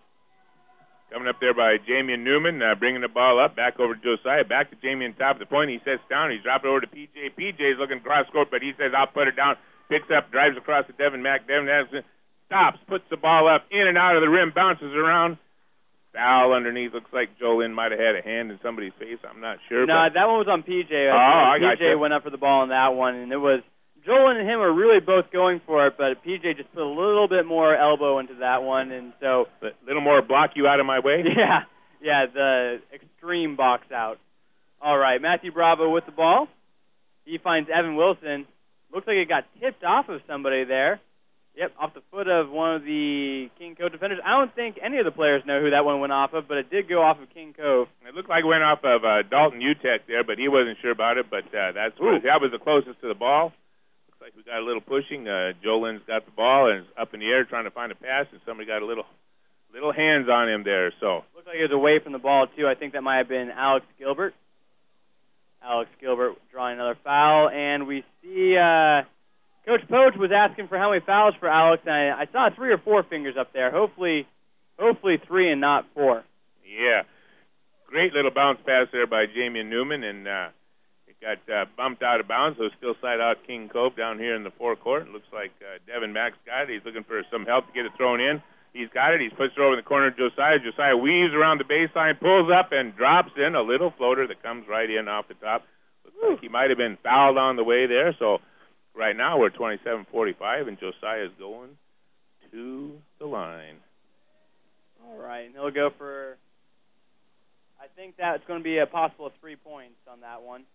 Coming up there by Jamian Newman, uh, bringing the ball up, back over to Josiah, back to Jamian top of the point. He sets down. He's dropped it over to P J. P J's looking cross court, but he says, I'll put it down. Picks up, drives across to Devin Mack. Devin Mack stops, puts the ball up, in and out of the rim, bounces around. Foul underneath. Looks like Jolyn might have had a hand in somebody's face. I'm not sure. No, that one was on P J. Oh, I P J got you. went up for the ball on that one, and it was Jolyn and him are really both going for it, but P J just put a little bit more elbow into that one, and so a little more block you out of my way. Yeah, yeah, the extreme box out. All right, Matthew Bravo with the ball. He finds Evan Wilson. Looks like it got tipped off of somebody there. Yep, off the foot of one of the King Cove defenders. I don't think any of the players know who that one went off of, but it did go off of King Cove. It looked like it went off of uh, Dalton Utech there, but he wasn't sure about it. But uh, that's what, that was the closest to the ball. Looks like we got a little pushing. Uh, Jolin's got the ball and is up in the air trying to find a pass, and somebody got a little little hands on him there. So looks like it was away from the ball too. I think that might have been Alex Gilbert. Alex Gilbert drawing another foul, and we see uh, Coach Poach was asking for how many fouls for Alex, and I, I saw three or four fingers up there. Hopefully, hopefully three and not four. Yeah, great little bounce pass there by Jamian Newman, and uh, it got uh, bumped out of bounds, so still side out King Cove down here in the forecourt. It looks like uh, Devin Mack's got it. He's looking for some help to get it thrown in. He's got it. He's pushed it over in the corner of Josiah. Josiah weaves around the baseline, pulls up, and drops in a little floater that comes right in off the top. Looks Woo. like he might have been fouled on the way there. So right now we're twenty-seven forty-five, and Josiah's going to the line. All right, and he'll go for, I think that's going to be a possible three points on that one.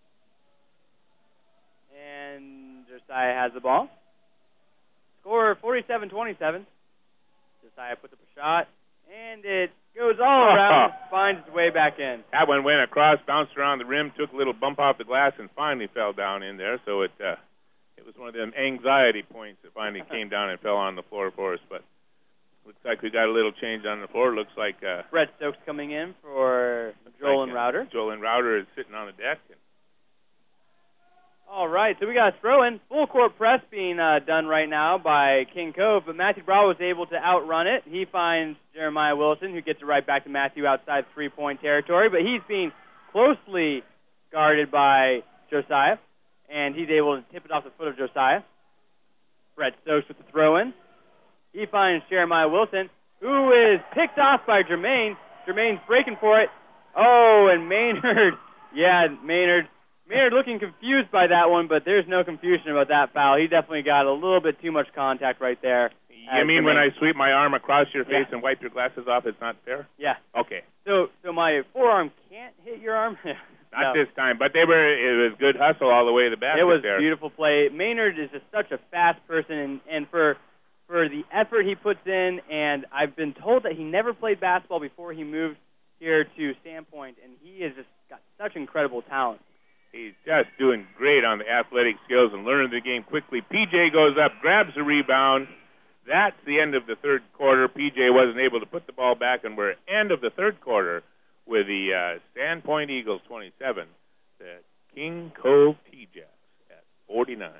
And Josiah has the ball. Score forty-seven twenty-seven. Josiah puts up a shot, and it goes all around, finds its way back in. That one went across, bounced around the rim, took a little bump off the glass, and finally fell down in there. So it uh, it was one of them anxiety points that finally came down and fell on the floor for us. But looks like we got a little change on the floor. Looks like uh, Brett Stokes coming in for Jolyn like, Router. Uh, Jolyn Router is sitting on the deck. And all right, so we got a throw-in. Full-court press being uh, done right now by King Cove, but Matthew Bravo was able to outrun it. He finds Jeremiah Wilson, who gets it right back to Matthew outside three-point territory, but he's being closely guarded by Josiah, and he's able to tip it off the foot of Josiah. Brett Stokes with the throw-in. He finds Jeremiah Wilson, who is picked off by Jermaine. Jermaine's breaking for it. Oh, and Maynard. Yeah, Maynard. Maynard looking confused by that one, but there's no confusion about that foul. He definitely got a little bit too much contact right there. You mean Jermaine. When I sweep my arm across your face yeah. and wipe your glasses off, it's not fair? Yeah. Okay. So so my forearm can't hit your arm? Not no. this time, but they were. It was good hustle all the way to the basket. It was there. Beautiful play. Maynard is just such a fast person, and, and for for the effort he puts in, and I've been told that he never played basketball before he moved here to Sandpoint, and he has just got such incredible talent. He's just doing great on the athletic skills and learning the game quickly. P J goes up, grabs the rebound. That's the end of the third quarter. P J wasn't able to put the ball back, and we're end of the third quarter with the uh, Sandpoint Eagles twenty-seven, the King Cove T-Jacks at forty-nine.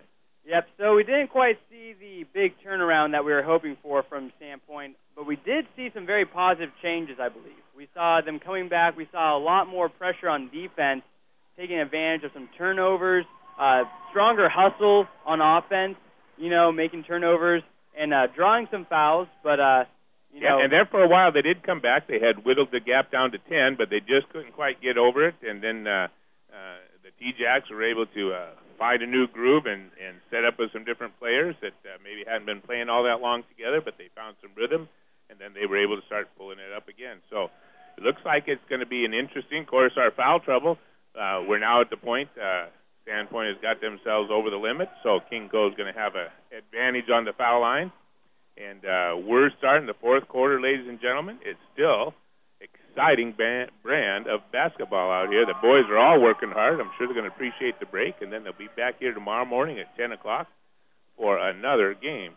Yep, so we didn't quite see the big turnaround that we were hoping for from Sandpoint, but we did see some very positive changes, I believe. We saw them coming back. We saw a lot more pressure on defense, taking advantage of some turnovers, uh, stronger hustle on offense, you know, making turnovers and uh, drawing some fouls, but, uh, you yeah, know. And there for a while they did come back. They had whittled the gap down to ten, but they just couldn't quite get over it, and then uh, uh, the T-Jacks were able to uh, find a new groove and, and set up with some different players that uh, maybe hadn't been playing all that long together, but they found some rhythm, and then they were able to start pulling it up again. So it looks like it's going to be an interesting, of course, our foul trouble. Uh, we're now at the point, uh, Sandpoint has got themselves over the limit, so King Cove's going to have an advantage on the foul line. And uh, we're starting the fourth quarter, ladies and gentlemen. It's still exciting band, brand of basketball out here. The boys are all working hard. I'm sure they're going to appreciate the break, and then they'll be back here tomorrow morning at ten o'clock for another game.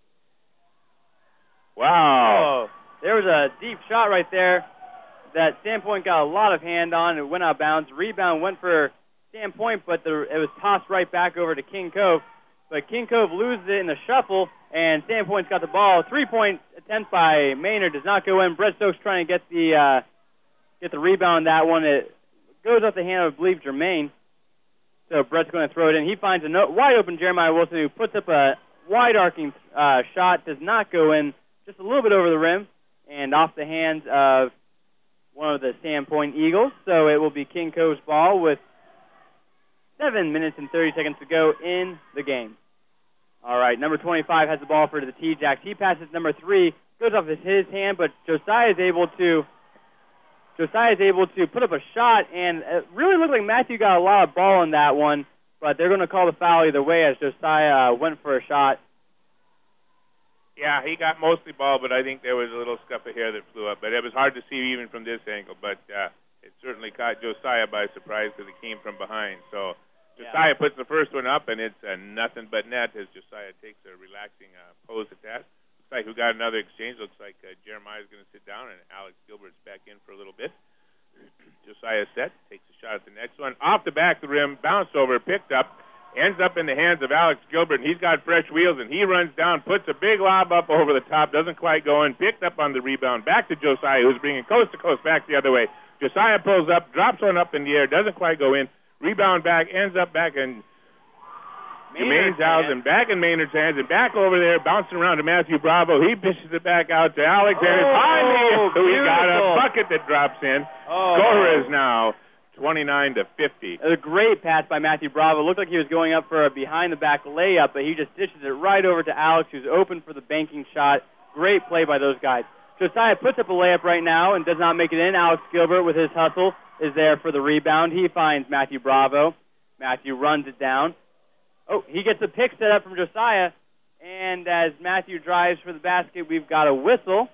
Wow. Oh, there was a deep shot right there that Sandpoint got a lot of hand on. It went out of bounds. Rebound went for Sandpoint, but the, it was tossed right back over to King Cove. But King Cove loses it in the shuffle, and Sandpoint's got the ball. Three-point attempt by Maynard does not go in. Brett Stokes trying to get the uh, get the rebound on that one. It goes off the hand of, I believe, Jermaine. So Brett's going to throw it in. He finds a no, wide-open Jeremiah Wilson, who puts up a wide-arcing uh, shot. Does not go in, just a little bit over the rim, and off the hands of one of the Sandpoint Eagles. So it will be King Cove's ball with seven minutes and thirty seconds to go in the game. All right, number twenty-five has the ball for the T-Jacks. He passes number three, goes off his, his hand, but Josiah is able to Josiah is able to put up a shot, and it really looked like Matthew got a lot of ball in that one, but they're going to call the foul either way as Josiah uh, went for a shot. Yeah, he got mostly ball, but I think there was a little scuff of hair that flew up. But it was hard to see even from this angle, but uh, it certainly caught Josiah by surprise because it came from behind. So Josiah yeah. puts the first one up, and it's uh, nothing but net as Josiah takes a relaxing uh, pose at that. Looks like we got another exchange. Looks like uh, Jeremiah's going to sit down, and Alex Gilbert's back in for a little bit. Josiah set, takes a shot at the next one. Off the back of the rim, bounced over, picked up, ends up in the hands of Alex Gilbert, and he's got fresh wheels, and he runs down, puts a big lob up over the top, doesn't quite go in, picked up on the rebound, back to Josiah, who's bringing coast to coast back the other way. Josiah pulls up, drops one up in the air, doesn't quite go in, rebound back, ends up back in Jermaine's house, and back in Maynard's hands, and back over there, bouncing around to Matthew Bravo. He pitches it back out to Alex, and it's finally, we got a bucket that drops in. Oh. Score is now twenty-nine to fifty. A great pass by Matthew Bravo. Looked like he was going up for a behind-the-back layup, but he just dishes it right over to Alex, who's open for the banking shot. Great play by those guys. Josiah puts up a layup right now and does not make it in. Alex Gilbert, with his hustle, is there for the rebound. He finds Matthew Bravo. Matthew runs it down. Oh, he gets a pick set up from Josiah, and as Matthew drives for the basket, we've got a whistle.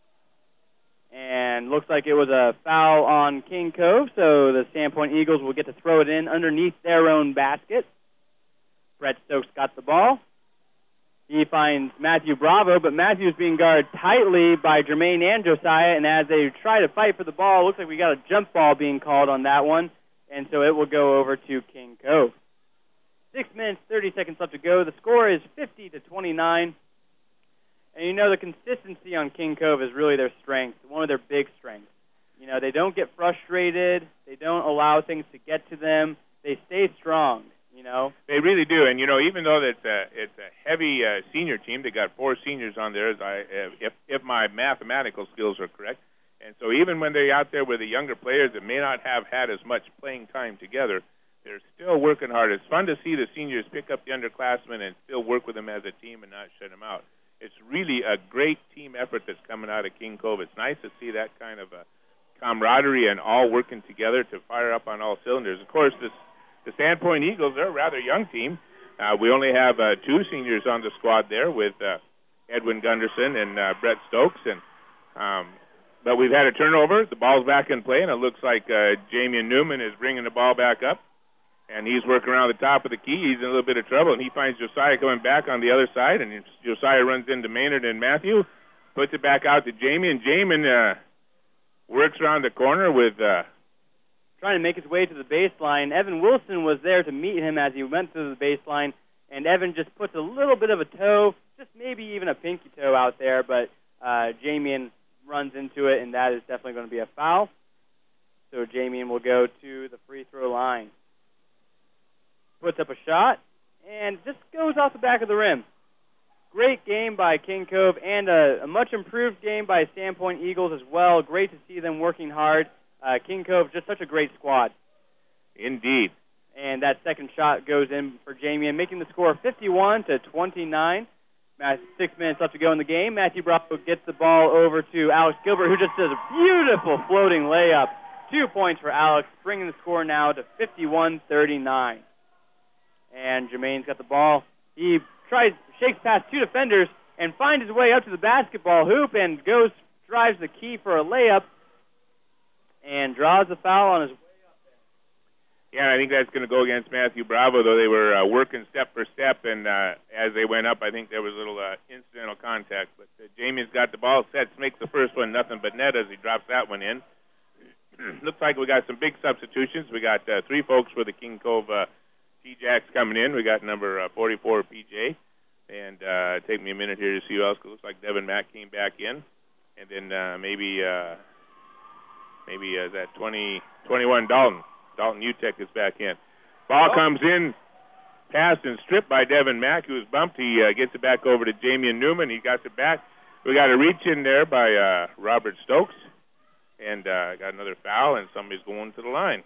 And looks like it was a foul on King Cove, so the Sandpoint Eagles will get to throw it in underneath their own basket. Brett Stokes got the ball. He finds Matthew Bravo, but Matthew's being guarded tightly by Jermaine and Josiah, and as they try to fight for the ball, looks like we got a jump ball being called on that one, and so it will go over to King Cove. Six minutes, thirty seconds left to go. The score is fifty to twenty-nine. And, you know, the consistency on King Cove is really their strength, one of their big strengths. You know, they don't get frustrated. They don't allow things to get to them. They stay strong, you know. They really do. And, you know, even though it's a, it's a heavy uh, senior team, they got four seniors on there, as I, if, if my mathematical skills are correct. And so even when they're out there with the younger players that may not have had as much playing time together, they're still working hard. It's fun to see the seniors pick up the underclassmen and still work with them as a team and not shut them out. It's really a great team effort that's coming out of King Cove. It's nice to see that kind of a camaraderie and all working together to fire up on all cylinders. Of course, this, the Sandpoint Eagles, they're a rather young team. Uh, we only have uh, two seniors on the squad there with uh, Edwin Gunderson and uh, Brett Stokes. And um, but we've had a turnover. The ball's back in play, and it looks like uh, Jamian Newman is bringing the ball back up. And he's working around the top of the key. He's in a little bit of trouble, and he finds Josiah coming back on the other side, and Josiah runs into Maynard and Matthew, puts it back out to Jamie, and Jamin uh, works around the corner with... Uh, trying to make his way to the baseline. Evan Wilson was there to meet him as he went to the baseline. and Evan just puts a little bit of a toe, just maybe even a pinky toe out there, but uh, Jamian runs into it, and that is definitely going to be a foul. So Jamian will go to the free throw line. Puts up a shot, and just goes off the back of the rim. Great game by King Cove, and a, a much improved game by Sandpoint Eagles as well. Great to see them working hard. Uh, King Cove, just such a great squad. Indeed. And that second shot goes in for Jamian, making the score fifty-one to twenty-nine. Six minutes left to go in the game. Matthew Bravo gets the ball over to Alex Gilbert, who just does a beautiful floating layup. Two points for Alex, bringing the score now to fifty-one thirty-nine. And Jermaine's got the ball. He tries, shakes past two defenders and finds his way up to the basketball hoop and goes, drives the key for a layup and draws the foul on his way up there. Yeah, I think that's going to go against Matthew Bravo, though they were uh, working step for step, and uh, as they went up, I think there was a little uh, incidental contact. But uh, Jamie's got the ball. Sets makes the first one nothing but net as he drops that one in. Looks like we got some big substitutions. We got uh, three folks for the King Cove uh, T-Jacks coming in. We got number uh, forty-four, P J. And uh, take me a minute here to see who else. It looks like Devin Mack came back in. And then uh, maybe uh, maybe uh, that twenty, twenty-one, Dalton. Dalton Utek is back in. Ball oh. comes in, passed and stripped by Devin Mack, who was bumped. He uh, gets it back over to Jamian Newman. He got it back. We got a reach in there by uh, Robert Stokes. And uh, got another foul, and somebody's going to the line.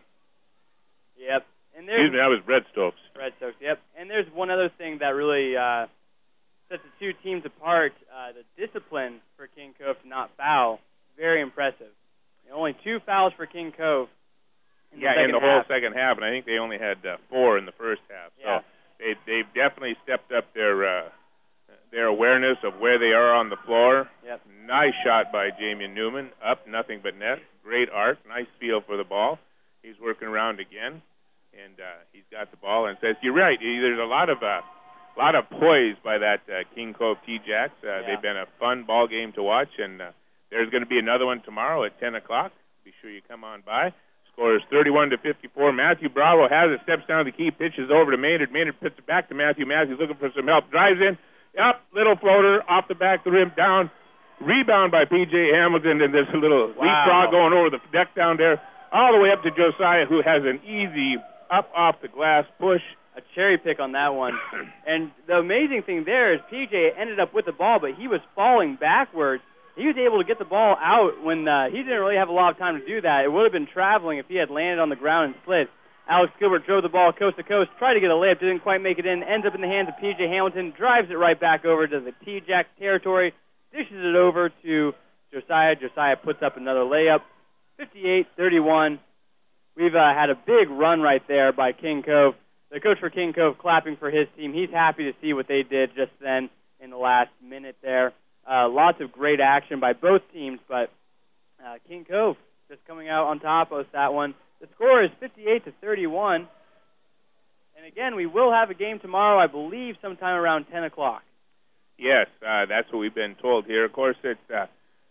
Yep. And Excuse me, that was Brett Stokes. Brett Stokes, yep. And there's one other thing that really uh, sets the two teams apart, uh, the discipline for King Cove to not foul. Very impressive. Only two fouls for King Cove. In yeah, the in the half. whole second half, and I think they only had uh, four in the first half. Yeah. So they, they've definitely stepped up their uh, their awareness of where they are on the floor. Yep. Nice shot by Jamian Newman. Up, nothing but net. Great arc. Nice feel for the ball. He's working around again, and uh, he's got the ball and says, you're right, there's a lot of uh, lot of poise by that uh, King Cove T-Jacks. Uh, yeah. They've been a fun ball game to watch, and uh, there's going to be another one tomorrow at ten o'clock. Be sure you come on by. Score is thirty-one to fifty-four. Matthew Bravo has it, steps down the key, pitches over to Maynard. Maynard puts it back to Matthew. Matthew's looking for some help. Drives in. Up, little floater, off the back of the rim, down. Rebound by P J Hamilton, and there's a little wow. leapfrog going over the deck down there, all the way up to Josiah, who has an easy up off the glass push. A cherry pick on that one. And the amazing thing there is P J ended up with the ball, but he was falling backwards. He was able to get the ball out when uh, he didn't really have a lot of time to do that. It would have been traveling if he had landed on the ground and slid. Alex Gilbert drove the ball coast to coast, tried to get a layup, didn't quite make it in, ends up in the hands of P J Hamilton, drives it right back over to the T-Jacks territory, dishes it over to Josiah. Josiah puts up another layup, fifty-eight thirty-one. We've uh, had a big run right there by King Cove. The coach for King Cove clapping for his team. He's happy to see what they did just then in the last minute there. Uh, lots of great action by both teams, but uh, King Cove just coming out on top of that one. The score is fifty-eight to thirty-one. And again, we will have a game tomorrow, I believe, sometime around ten o'clock. Yes, uh, that's what we've been told here. Of course, it's, uh,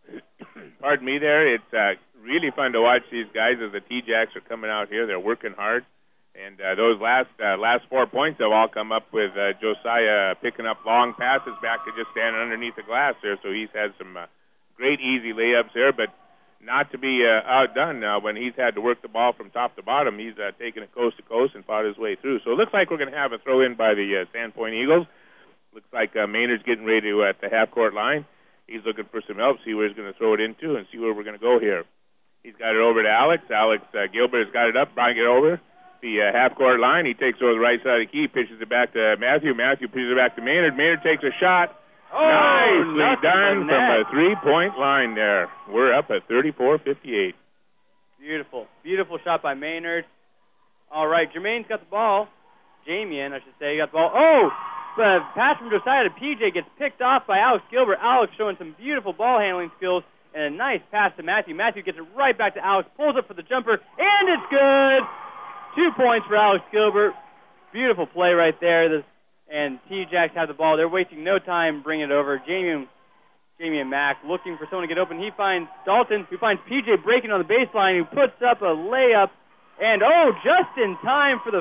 pardon me there, it's uh, really fun to watch these guys as the T-Jacks are coming out here. They're working hard. And uh, those last uh, last four points have all come up with uh, Josiah picking up long passes back to just standing underneath the glass there. So he's had some uh, great easy layups there, but not to be uh, outdone now when he's had to work the ball from top to bottom. He's uh, taken it coast to coast and fought his way through. So it looks like we're going to have a throw in by the uh, Sandpoint Eagles. Looks like uh, Maynard's getting ready to uh, at the half-court line. He's looking for some help, see where he's going to throw it into and see where we're going to go here. He's got it over to Alex. Alex uh, Gilbert has got it up, bringing it over the uh, half-court line. He takes over the right side of the key, pitches it back to Matthew. Matthew pitches it back to Maynard. Maynard takes a shot. Oh, nicely done from a three-point line there. We're up at thirty-four fifty-eight. Beautiful. Beautiful shot by Maynard. All right, Jermaine's got the ball. Jamian, I should say, got the ball. Oh, the pass from Josiah to P J gets picked off by Alex Gilbert. Alex showing some beautiful ball handling skills and a nice pass to Matthew. Matthew gets it right back to Alex, pulls up for the jumper, and it's good. Two points for Alex Gilbert. Beautiful play right there. This, and T-Jacks have the ball. They're wasting no time bringing it over. Jamie, Jamie and Mack looking for someone to get open. He finds Dalton, who finds P J breaking on the baseline, who puts up a layup. And, oh, just in time for the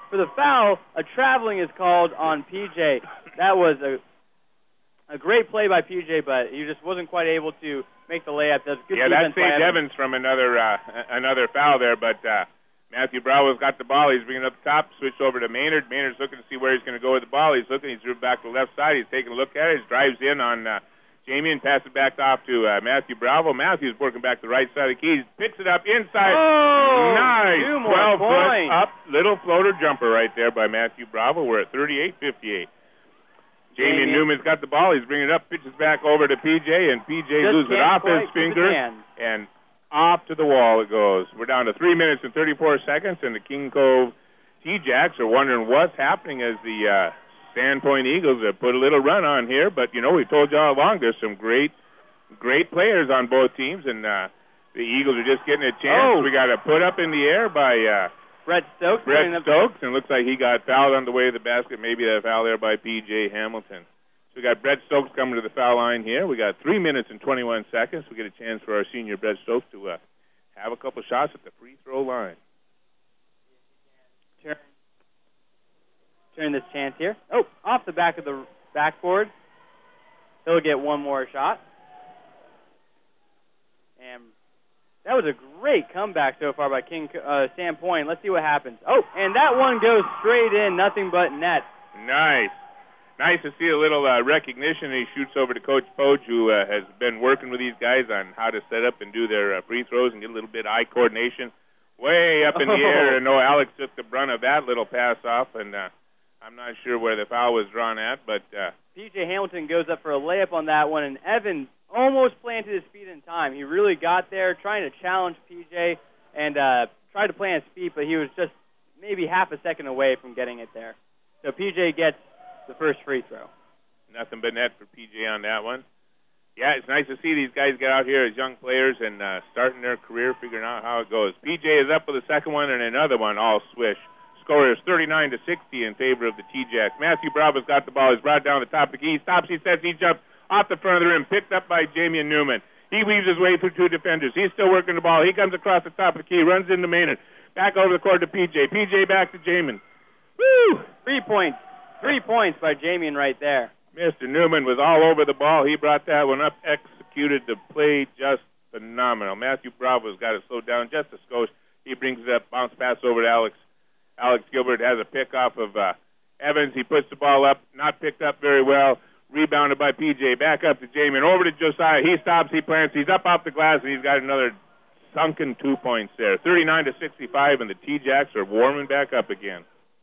for the foul, a traveling is called on P J. That was a a great play by P J, but he just wasn't quite able to make the layup. That's good yeah, that defense by saved Evans. Evans from another uh, another foul there, but uh, Matthew Bravo's got the ball. He's bringing it up the top, switched over to Maynard. Maynard's looking to see where he's going to go with the ball. He's looking, he's moved back to the left side. He's taking a look at it. He drives in on uh, Jamie and passes it back off to uh, Matthew Bravo. Matthew's working back to the right side of the key. He picks it up inside. Oh, nice. two more twelve foot points. up, little floater jumper right there by Matthew Bravo. We're at thirty-eight fifty-eight. Jamie Jamie. Newman's got the ball. He's bringing it up, pitches back over to P J, and P J Just loses it can't off his quite keep finger, his hand. and off to the wall it goes. We're down to three minutes and thirty-four seconds, and the King Cove T-Jacks are wondering what's happening as the uh, Sandpoint Eagles have put a little run on here. But, you know, we told you all along there's some great, great players on both teams, and uh, the Eagles are just getting a chance. Oh. We got a put up in the air by uh, Brett Stokes. Brett up- Stokes, and it looks like he got fouled on the way to the basket. Maybe that foul there by P J Hamilton. So we got Brett Stokes coming to the foul line here. We got three minutes and twenty-one seconds. We get a chance for our senior Brett Stokes to uh, have a couple shots at the free throw line. Turn, turn this chance here. Oh, off the back of the backboard. He'll get one more shot. And that was a great comeback so far by King uh, Sandpoint. Let's see what happens. Oh, and that one goes straight in, nothing but net. Nice. Nice to see a little uh, recognition. He shoots over to Coach Poge, who uh, has been working with these guys on how to set up and do their uh, free throws and get a little bit of eye coordination. Way up in the Oh. air, and no, Alex took the brunt of that little pass off, and uh, I'm not sure where the foul was drawn at, but uh, P J Hamilton goes up for a layup on that one, and Evan almost planted his feet in time. He really got there trying to challenge P J and uh, tried to plant his feet, but he was just maybe half a second away from getting it there. So P J gets the first free throw. nothing but net for P J on that one. Yeah, it's nice to see these guys get out here as young players and uh, starting their career, figuring out how it goes. P J is up with the second one and another one, all swish. Score is thirty-nine to sixty in favor of the T-Jacks. Matthew Bravo's got the ball. He's brought down the top of the key. He stops, he sets, he jumps off the front of the rim, picked up by Jamie Newman. He weaves his way through two defenders. He's still working the ball. He comes across the top of the key, runs into Maynard. Back over the court to P J. P J back to Jamin. Woo! Three points. Three points by Jamian right there. Mister Newman was all over the ball. He brought that one up, executed the play just phenomenal. Matthew Bravo's got it slowed down just a skosh. He brings it up, bounce pass over to Alex. Alex Gilbert has a pick off of uh, Evans. He puts the ball up, not picked up very well. Rebounded by P J. Back up to Jamin. Over to Josiah. He stops, he plants. He's up off the glass, and he's got another sunken two points there. thirty-nine to sixty-five, and the T-Jacks are warming back up again.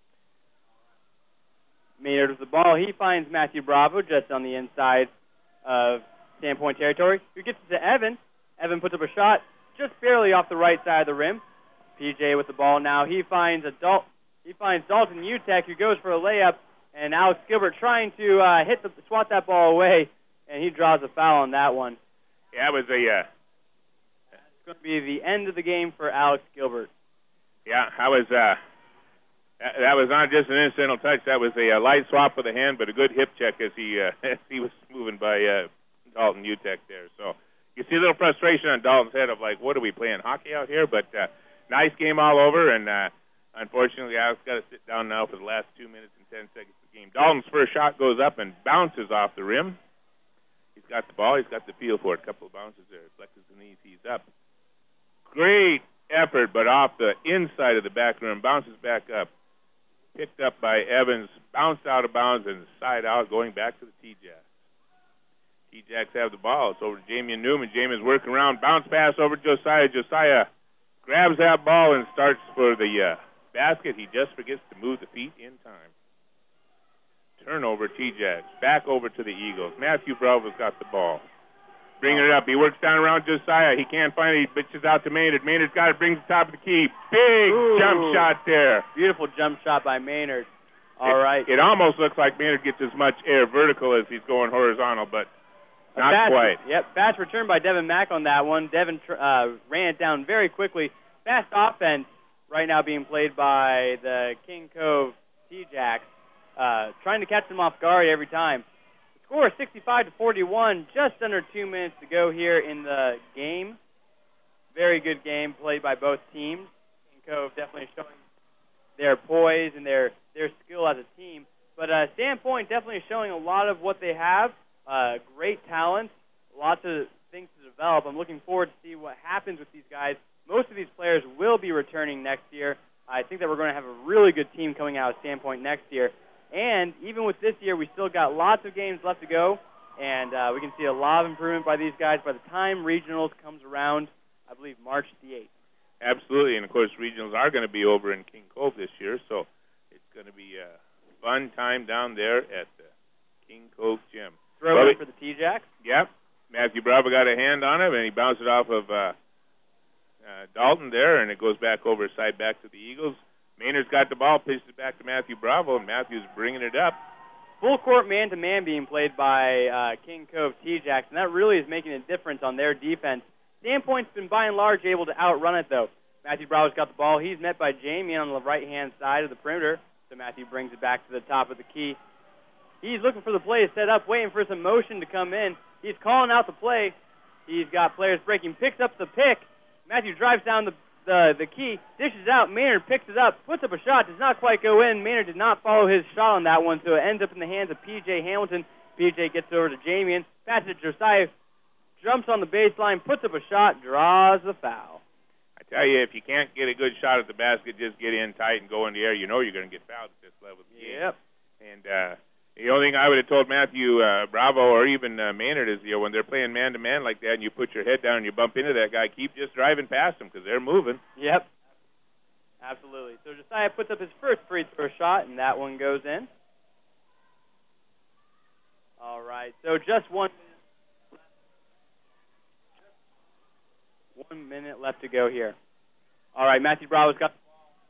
Maynard with the ball. He finds Matthew Bravo just on the inside of Sandpoint territory. He gets it to Evan. Evan puts up a shot just barely off the right side of the rim. P J with the ball now. He finds a Dal- he finds Dalton Utek, who goes for a layup, and Alex Gilbert trying to uh, hit the swat that ball away, and he draws a foul on that one. Yeah, it was a uh, It's going to be the end of the game for Alex Gilbert. yeah, I was uh, that, that was not just an incidental touch. That was a uh, light swap with the hand, but a good hip check as he uh, as he was moving by uh, Dalton Utek there. So you see a little frustration on Dalton's head of like, what are we playing hockey out here? But uh, nice game all over, and uh, unfortunately, Alex got to sit down now for the last two minutes and ten seconds of the game. Dalton's first shot goes up and bounces off the rim. He's got the ball. He's got the feel for it. A couple of bounces there. Flexes the knees. He's up. Great effort, but off the inside of the back rim. Bounces back up. Picked up by Evans. Bounced out of bounds and side out, going back to the T-Jacks. T-Jacks have the ball. It's over to Jamian Newman. Jamian's working around. Bounce pass over to Josiah. Josiah grabs that ball and starts for the uh, basket. He just forgets to move the feet in time. Turnover, T-Jacks. Back over to the Eagles. Matthew Bravo's got the ball. Bringing it up. He works down around Josiah. He can't find it. He bitches out to Maynard. Maynard's got it. Brings the top of the key. Big Ooh. jump shot there. Beautiful jump shot by Maynard. All it, right. It almost looks like Maynard gets as much air vertical as he's going horizontal, but not fast, quite. Yep, fast return by Devin Mack on that one. Devin uh, ran it down very quickly. Fast offense right now being played by the King Cove T-Jacks, uh, trying to catch them off guard every time. The score is sixty-five to forty-one, just under two minutes to go here in the game. Very good game played by both teams. King Cove definitely showing their poise and their, their skill as a team. But uh, Sandpoint definitely showing a lot of what they have, uh, great talent, lots of things to develop. I'm looking forward to see what happens with these guys. Most of these players will be returning next year. I think that we're going to have a really good team coming out of Sandpoint next year. And even with this year, we still got lots of games left to go, and uh, we can see a lot of improvement by these guys by the time regionals comes around, I believe March the eighth. Absolutely, and of course regionals are going to be over in King Cove this year, so it's going to be a fun time down there at the King Cove Gym. Throw well, in for the T-Jacks. Yep. Matthew Bravo got a hand on it, and he bounced it off of uh, uh, Dalton there, and it goes back over side back to the Eagles. Maynard's got the ball, pitched it back to Matthew Bravo, and Matthew's bringing it up. Full court man-to-man being played by uh, King Cove T-Jacks, and that really is making a difference on their defense. Sandpoint's been by and large able to outrun it, though. Matthew Bravo's got the ball. He's met by Jamie on the right-hand side of the perimeter, so Matthew brings it back to the top of the key. He's looking for the play to set up, waiting for some motion to come in. He's calling out the play. He's got players breaking, picks up the pick. Matthew drives down the The, the key, dishes out, Maynard picks it up, puts up a shot, does not quite go in. Maynard did not follow his shot on that one, so it ends up in the hands of P J Hamilton. P J gets over to Jamian, passes to Josiah, jumps on the baseline, puts up a shot, draws the foul. I tell you, if you can't get a good shot at the basket, just get in tight and go in the air. You know you're going to get fouled at this level of the game. Yep. And uh, the only thing I would have told Matthew uh, Bravo or even uh, Maynard is, you know, when they're playing man-to-man like that and you put your head down and you bump into that guy, keep just driving past them because they're moving. Yep. Absolutely. So Josiah puts up his first free throw shot, and that one goes in. All right. So just one one minute left to go here. All right. Matthew Bravo's got the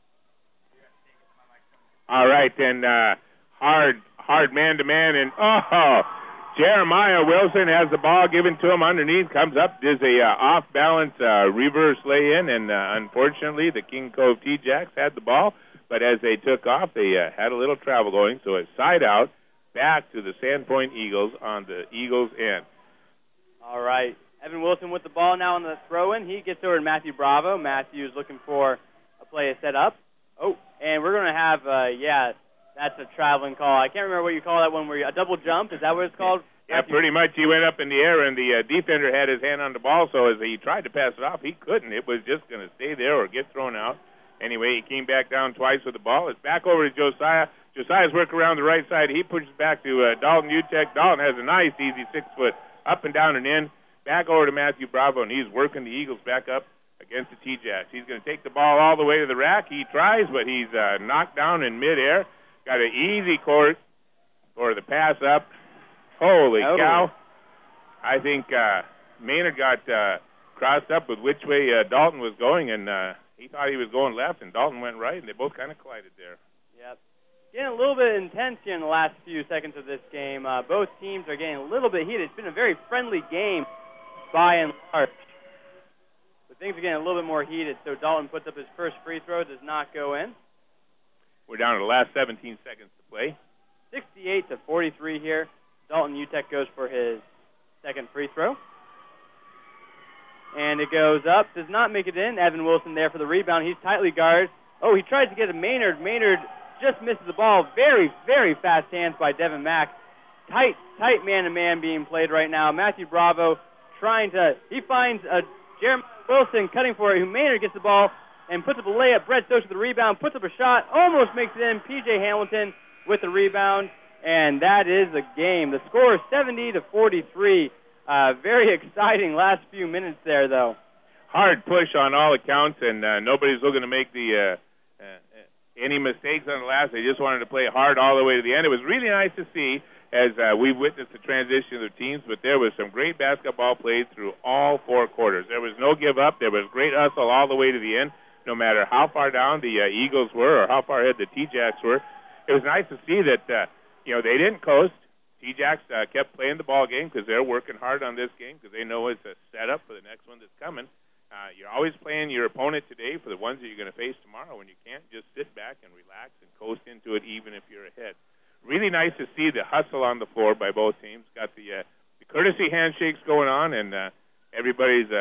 ball. All right, then uh, hard. Hard man-to-man, and oh, Jeremiah Wilson has the ball given to him underneath, comes up, does a uh, off-balance uh, reverse lay-in, and uh, unfortunately the King Cove T-Jacks had the ball, but as they took off, they uh, had a little travel going, so it's side out back to the Sandpoint Eagles on the Eagles' end. All right. Evan Wilson with the ball now on the throw-in. He gets over to Matthew Bravo. Matthew's looking for a play to set up. Oh, and we're going to have, uh, yeah, that's a traveling call. I can't remember what you call that one where you, a double jump. Is that what it's called? Yeah, pretty much. He went up in the air, and the uh, defender had his hand on the ball, so as he tried to pass it off, he couldn't. It was just going to stay there or get thrown out. Anyway, he came back down twice with the ball. It's back over to Josiah. Josiah's working around the right side. He pushes back to uh, Dalton Utek. Dalton has a nice, easy six-foot up and down and in. Back over to Matthew Bravo, and he's working the Eagles back up against the T-Jacks. He's going to take the ball all the way to the rack. He tries, but he's uh, knocked down in midair. Got an easy court for the pass up. Holy oh. cow. I think uh, Maynard got uh, crossed up with which way uh, Dalton was going, and uh, he thought he was going left, and Dalton went right, and they both kind of collided there. Yep. Getting a little bit intense here in the last few seconds of this game. Uh, both teams are getting a little bit heated. It's been a very friendly game by and large. But things are getting a little bit more heated, so Dalton puts up his first free throw, does not go in. We're down to the last seventeen seconds to play. sixty-eight to forty-three here. Dalton Utek goes for his second free throw. And it goes up. Does not make it in. Evan Wilson there for the rebound. He's tightly guarded. Oh, he tries to get a Maynard. Maynard just misses the ball. Very, very fast hands by Devin Mack. Tight, tight man-to-man being played right now. Matthew Bravo trying to, he finds a Jeremiah Wilson cutting for it, who Maynard gets the ball and puts up a layup. Brett Stokes with the rebound, puts up a shot, almost makes it in. P J Hamilton with the rebound, and that is the game. The score is seventy to forty-three. Uh, very exciting last few minutes there, though. Hard push on all accounts, and uh, nobody's looking to make the uh, uh, any mistakes on the last. They just wanted to play hard all the way to the end. It was really nice to see as uh, we've witnessed the transition of the teams, but there was some great basketball played through all four quarters. There was no give up. There was great hustle all the way to the end, no matter how far down the uh, Eagles were or how far ahead the T-Jacks were. It was nice to see that, uh, you know, they didn't coast. T-Jacks uh, kept playing the ball game because they're working hard on this game because they know it's a setup for the next one that's coming. Uh, you're always playing your opponent today for the ones that you're going to face tomorrow, and you can't just sit back and relax and coast into it even if you're ahead. Really nice to see the hustle on the floor by both teams. Got the, uh, the courtesy handshakes going on, and uh, everybody's uh,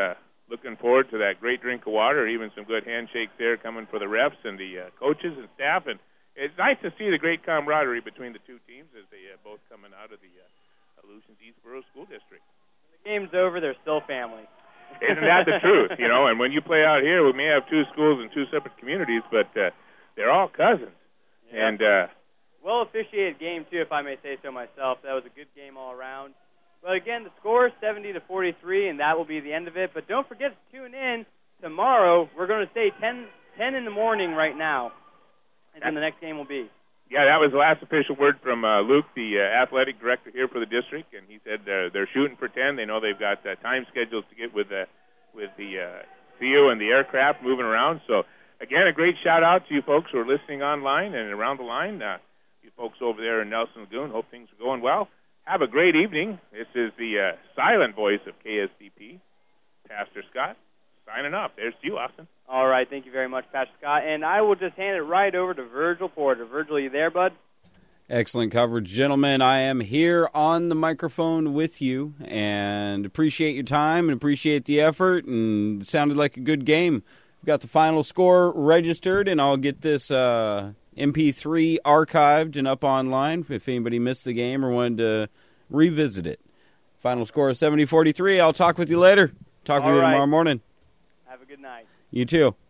looking forward to that great drink of water, even some good handshakes there coming for the refs and the uh, coaches and staff. And it's nice to see the great camaraderie between the two teams as they uh, both coming out of the uh, Aleutians Eastboro School District. When the game's over, they're still family. Isn't that the truth? You know, and when you play out here, we may have two schools and two separate communities, but uh, they're all cousins. Yeah. And uh, well officiated game too, if I may say so myself. That was a good game all around. But again, the score is seventy to forty-three, and that will be the end of it. But don't forget to tune in tomorrow. We're going to say ten, ten in the morning right now, and then the next game will be. Yeah, that was the last official word from uh, Luke, the uh, athletic director here for the district, and he said uh, they're shooting for ten. They know they've got uh, time schedules to get with the with the uh, C O and the aircraft moving around. So again, a great shout out to you folks who are listening online and around the line. Uh, you folks over there in Nelson Lagoon, hope things are going well. Have a great evening. This is the uh, silent voice of K S D P, Pastor Scott, signing off. There's to you, Austin. All right, thank you very much, Pastor Scott. And I will just hand it right over to Virgil Porter. Virgil, you there, bud? Excellent coverage, gentlemen. I am here on the microphone with you and appreciate your time and appreciate the effort, and it sounded like a good game. We've got the final score registered, and I'll get this uh, M P three archived and up online if anybody missed the game or wanted to revisit it. Final score is seventy forty-three. I'll talk with you later. Talk All with you right. tomorrow morning. Have a good night. You too.